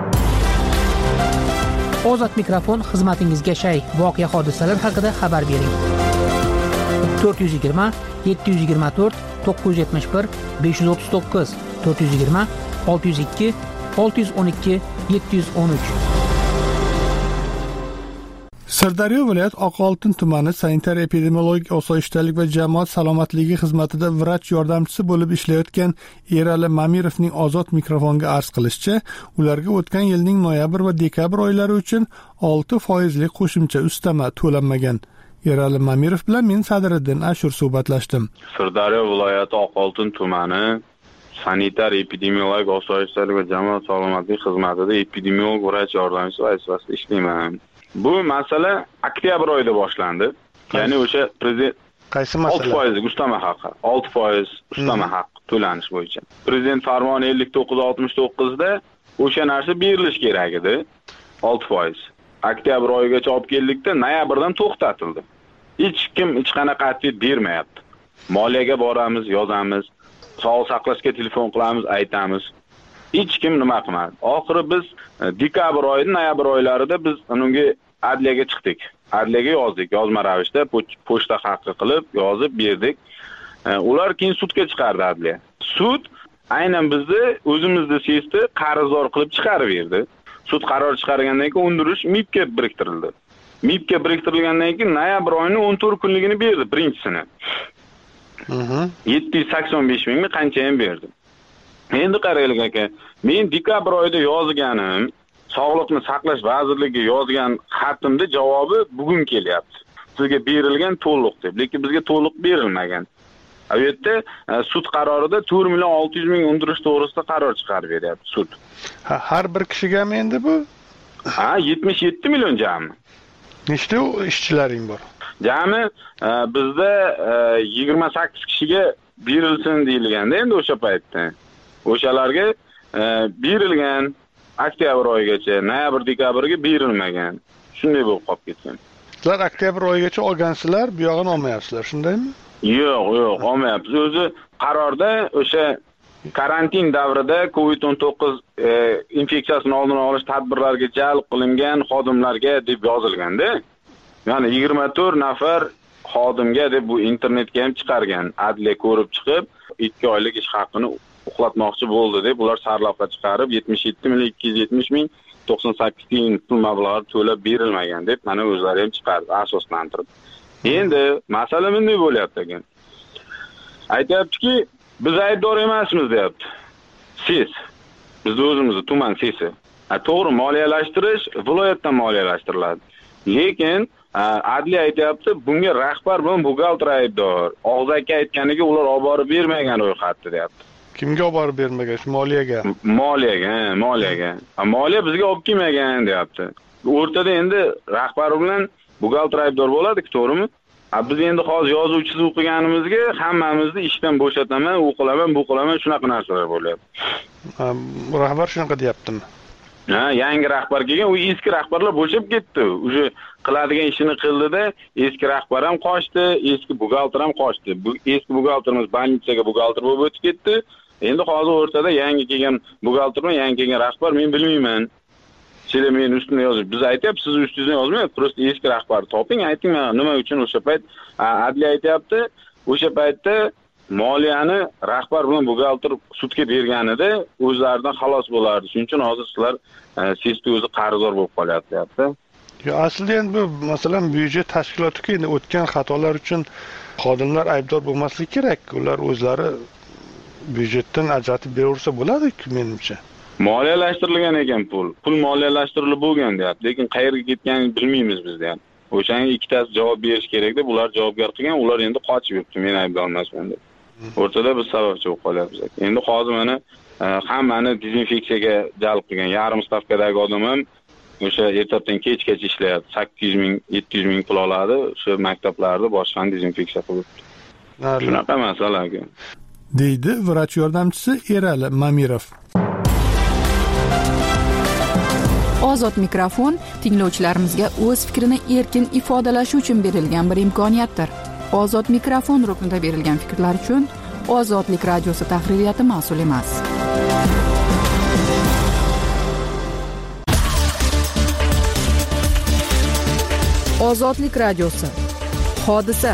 Ozod mikrofon xizmatingizga shay. Voqea hodisalar haqida xabar bering. to'rt yuz yigirma yetti yuz yigirma to'rt to'qqiz yuz yetmish bir besh yuz o'ttiz to'qqiz to'rt yuz yigirma olti yuz ikki olti yuz o'n ikki yetti yuz o'n uch. Sirdaryo viloyat Oqoltin tumani sanitar-epidemiologik osoyishtalik va jamoat salomatligi xizmatida vrach yordamchisi bo'lib ishlayotgan Erali Mamirovning Ozod mikrofonga arz qilishicha, ularga o'tgan yilning noyabr va dekabr oylari uchun olti foizli qo'shimcha ustama to'lanmagan. Erali Mamirov bilan men Sadiriddin Ashur suhbatlashdim. Sirdaryo viloyati Oqoltin tumani sanitar-epidemiologik osoyishtalik va jamoat salomatligi xizmatida epidemiolog vrach yordamchisi vazifasida ishlayman. Bu masala oktyabr oyida boshlandi. Ya'ni o'sha prezident qaysi masala? olti foiz ustama haqi, olti foiz ustama haqi to'lanish bo'yicha. Prezident farmoni ellik to'qqiz oltmish to'qqiz da o'sha narsa berilish kerak edi. olti foiz. Oktyabr oyigacha olib keldikda noyabrdan to'xtatildi. Hech kim hech qanaqa atvet bermayapti. Moliyaga boramiz, yozamiz, sog'liq saqlashga telefon qilamiz, aytamiz. Hech kim nima qilmadi. Oxiri biz dekabr oyida, noyabr oylarida biz unga adliyaga chiqdik. Adliyaga yozdik, yozma ravishda pochta haqqi qilib yozib berdik. Ular keyin sudga chiqardi adliya. Sud aynan bizni o'zimizni sesda qarzdor qilib chiqarib berdi. Sud qaror chiqargandan keyin undirish M I Bga biriktirildi. M I Bga biriktirilgandan keyin noyabr oyining o'n to'rt kunligini berdi, birinchisini. yetti yuz sakson besh mingni qancha ham berdi. Endi qaraylik aka, men dekabr oyida yozganim, Sog'liqni saqlash vazirligiga yozgan xatimda javobi bugun kelyapti. Sizga berilgan to'liq deb, lekin bizga to'liq berilmagan. Bu yerda sud qarorida to'rt million olti yuz ming undirish to'g'risida qaror chiqarib beryapti sud. Ha, har bir kishigami endi bu? Ha, yetmish yetti million jami. Nechta ishchilaring bor? Jami bizda yigirma sakkiz kishiga berilsin deyilganda endi o'sha paytda. O'shalarga berilgan oktyabr oyigacha, noyabr dekabrga berilmagan. Shunday bo'lib qolib ketgan. Sizlar oktyabr oyigacha olgansizlar, bu yog'ini olmayapsizlar, shundaymi? Yo'q, yo'q, olmayapmiz. O'zi qarorda o'sha karantin davrida covid o'n to'qqiz e, infeksiyasini oldini olish tadbirlariga jalb qilingan xodimlarga deb yozilganda, ya'ni yigirma to'rt nafar xodimga deb bu internetga ham chiqargan. Adliya ko'rib chiqib, ikki oylik ish haqini uxlatmoqchi bo'ldi deb ular sarlavha chiqarib yetmish yetti million ikki yuz yetmish ming to'qson sakkiz tiyin pul mablag'i to'lab berilmagan deb mana o'zlari ham chiqardi, asoslantirib. Endi masala bunday bo'lyapti ekan. Aytayaptiki, biz aybdor emasmiz deyapti. Siz biz o'zimizni tuman sesi. To'g'ri, moliyalashtirish viloyatdan moliyalashtiriladi. Lekin Adliya aytyapti, bunga rahbar bilan buxgalter aybdor. Og'zaki aytganiga ular olib borib bermagan ro'yxatni deyapti. Kimga olib borib bermagan? Moliyaga. Moliyaga, moliyaga. Moliya bizga olib kelmagan deyapti. O'rtada endi rahbar bilan buxgalter aybdor bo'ladi-ku, to'g'rimi? Biz endi hozir yozuvchisiz o'qiganimizga hammamizni ishdan bo'shataman, u qilaman, bu qilaman, shunaqa narsalar bo'lyapti. Rahbar shunaqa deyaptimi? Ha, yangi rahbar kelgan, u eski rahbarlar bo'shab ketdi. O'sha qiladigan ishini qildida, eski rahbar ham qochdi, eski buxgalter ham qochdi. Bu eski buxgalterimiz bankaga buxgalter bo'lib o'tib ketdi. Endi hozir o'rtada yangi kelgan buxgalter bilan yangi kelgan rahbar men bilmayman. Sizlar men ustimda yozib, biz aytyapmiz, siz ustingizda yozmayapsiz, prosta eski rahbarni toping, ayting mana nima uchun o'sha payt adliya aytyapti, o'sha paytda moliyani rahbar bilan buxgalter sudga berganida o'zlaridan xalos bo'lardi. Shuning uchun hozir sizlar sesda o'zi qarzdor bo'lib qolyapti, deyapti. Yo, aslida endi bu masalan byudjet tashkiloti-ku, endi o'tgan xatolar uchun xodimlar aybdor bo'lmasligi kerak. Ular o'zlari byudjetdan ajratib beraversa bo'ladi-ku, menimcha. Moliyalashtirilgan ekan pul. Pul moliyalashtirilib bo'lgan deyapti, lekin qayerga ketganini bilmaymiz biz deyapti. O'shanga ikkitasi javob berish kerak deb, ular javobgar qilgan, ular endi qochib yuribdi, men aybdor emasman deb. O'rtada biz sababchi bo'lib qolyapmiz. Endi hozir mana hammani dezinfeksiyaga jalb qilgan yarim stavkadagi odam ham o'sha ertadan kechgacha ishlayapti. sakkiz yuz ming, yetti yuz ming pul oladi, o'sha maktablarda boshqani dezinfeksiya qilibdi. Shunaqa masala ekan. Deydi vrach yordamchisi Erali Mamirov. Ozod mikrofon tinglovchilarimizga o'z fikrini erkin ifodalashi uchun berilgan bir imkoniyatdir. Ozod mikrofon ruknida berilgan fikrlar uchun Ozodlik radiosi tahririyati mas'ul emas. Ozodlik radiosi. Hodisa.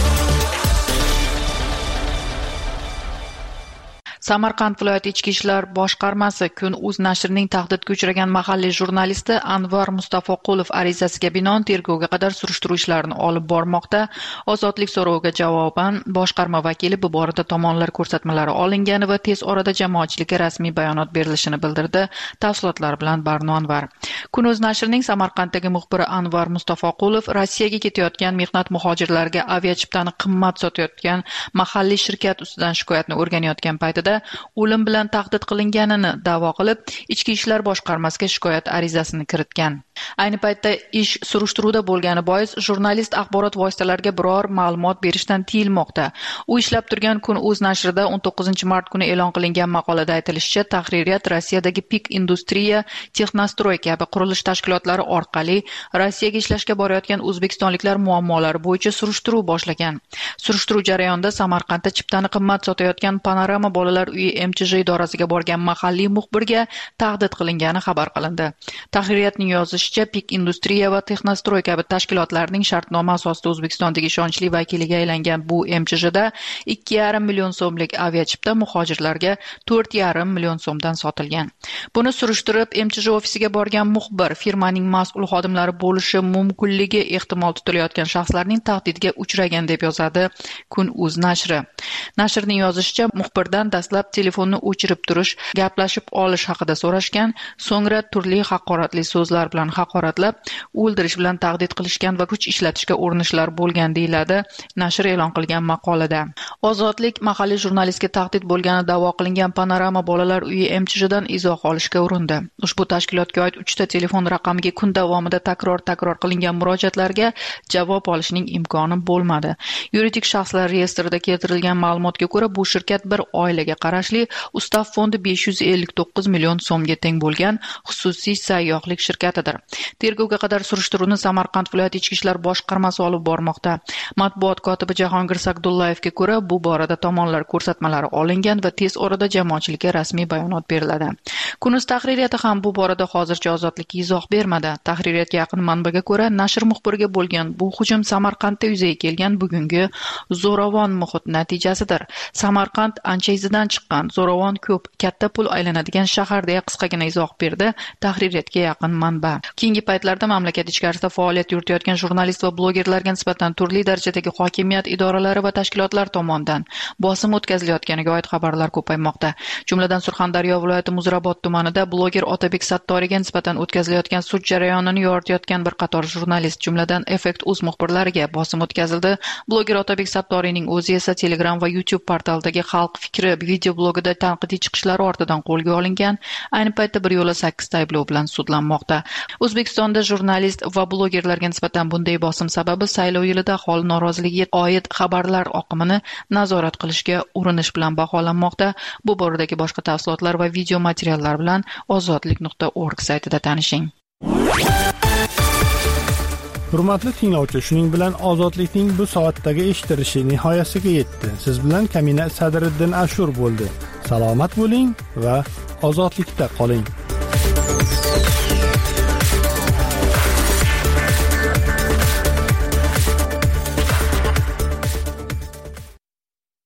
Samarqand viloyati ichki ishlar boshqarmasi Kun.uz nashrining tahdidga uchragan mahalliy jurnalisti Anvar Mustafoqulov arizasiga binoan tergovga qadar surishtiruv ishlarini olib bormoqda. Ozodlik so'roviga javoban boshqarma vakili bu borada tomonlar ko'rsatmalari olingani va tez orada jamoatchilikka rasmiy bayonot berilishini bildirdi. Tafsilotlar bilan Barno Anvar. Kun.uz nashrining Samarqanddagi muxbiri Anvar Mustafoqulov Rossiyaga ketayotgan mehnat muhojirlariga aviachiptani qimmat sotayotgan mahalliy shirkat ustidan shikoyatni o'rganayotgan paytida o'lim bilan tahdid qilinganini da'vo qilib, ichki ishlar boshqarmasiga shikoyat arizasini kiritgan. Ayni paytda ish surishtiruvda bo'lgani bois jurnalist axborot vositalariga biror ma'lumot berishdan tiyilmoqda. U ishlab turgan Kun.uz nashrida o'n to'qqizinchi mart kuni e'lon qilingan maqolada aytilishicha, tahririyat Rossiyadagi Pik Industriya, Texnostroy kabi qurilish tashkilotlari orqali Rossiyaga ishlashga borayotgan o'zbekistonliklar muammolari bo'yicha surishtiruv boshlagan. Surishtiruv jarayonida Samarqandda chiptani qimmat sotayotgan Panorama bolalar uyi M Ch J idorasiga borgan mahalliy muxbirga tahdid qilingani xabar qilindi. Tahririyatning yozishicha, Pik Industriya va Texnostroy kabi tashkilotlarning shartnoma asosida O'zbekistondagi ishonchli vakiliga aylangan bu M Ch Jda ikki yarim million so'mlik aviachipta muhojirlarga to'rt yarim million so'mdan sotilgan. Buni surishtirib, M Ch J ofisiga borgan muxbir firmaning mas'ul xodimlari bo'lishi mumkinligi ehtimol tutilayotgan shaxslarning tahdidiga uchragan deb yozadi Kun.uz nashri. Nashrning yozishicha, muxbirdan dastlab telefonni o'chirib turish, gaplashib olish haqida so'rashgan, so'ngra turli haqoratli so'zlar bilan haqoratlab, o'ldirish bilan tahdid qilishgan va kuch ishlatishga urinishlar bo'lgan deyiladi nashr e'lon qilgan maqolada. Ozodlik mahalliy jurnalistga tahdid bo'lgani da'vo qilingan Panorama bolalar uyi M Ch Jdan izoh olishga urindi. Ushbu tashkilotga oid uchta telefon raqamiga kun davomida takror-takror qilingan murojaatlarga javob olishning imkoni bo'lmadi. Yuridik shaxslar reyestrida keltirilgan ma'lumotga ko'ra, bu shirkat bir oilaga qarashli Ustav fondi besh yuz ellik to'qqiz million so'mga teng bo'lgan xususiy sayyohlik shirkatidir. Tergovga qadar surishtiruvni Samarqand viloyati ichki ishlar boshqarmasi olib bormoqda. Matbuot kotibi Jahongir Sagdullayevga ko'ra, bu borada tomonlar ko'rsatmalari olingan va tez orada jamoatchilikka rasmiy bayonot beriladi. Kun.uz tahririyati ham bu borada hozircha Ozodlikka izoh bermadi. Tahririyatga yaqin manbaga ko'ra, nashr muxbiriga bo'lgan bu hujum Samarqandda yuzaga kelgan bugungi zo'ravon muhit natijasidir. Samarqand ancha izidan chiqqan, zo'ravon ko'p, katta pul aylanadigan shahar deya qisqagina izoh berdi tahririyatga yaqin manba. Keyingi paytlarda mamlakat ichkarisida faoliyat yuritayotgan jurnalist va blogerlarga nisbatan turli darajadagi hokimiyat idoralari va tashkilotlar tomonidan tomonidan bosim o'tkazilayotganiga oid xabarlar ko'paymoqda. Jumladan Surxondaryo viloyati Muzrabot tumanida bloger Otabek Sattoriga nisbatan o'tkazilayotgan sud jarayonini yoritayotgan bir qator jurnalist, jumladan Effect uz muxbirlariga bosim o'tkazildi. Bloger Otabek Sattorining o'zi esa Telegram va YouTube portalidagi Xalq fikri video blogida tanqidiy chiqishlari ortidan qo'lga olingan. Ayni paytda bir yo'la sakkizta ayblov bilan sudlanmoqda. O'zbekistonda jurnalist va blogerlarga nisbatan bunday bosim sababi saylov yilida aholi noroziligiga oid xabarlar oqimini nazorat qilishga urinish bilan baholanmoqda. Bu boradagi boshqa tafsilotlar va video materiallar bilan ozodlik nuqta org saytida tanishing. Hurmatli tinglovchi, shuning bilan ozodlikning bu soatdagi eshitilishi nihoyasiga yetdi. Siz bilan Kamina Sadriddin Ashur bo'ldi. Salomat bo'ling va ozodlikda qoling.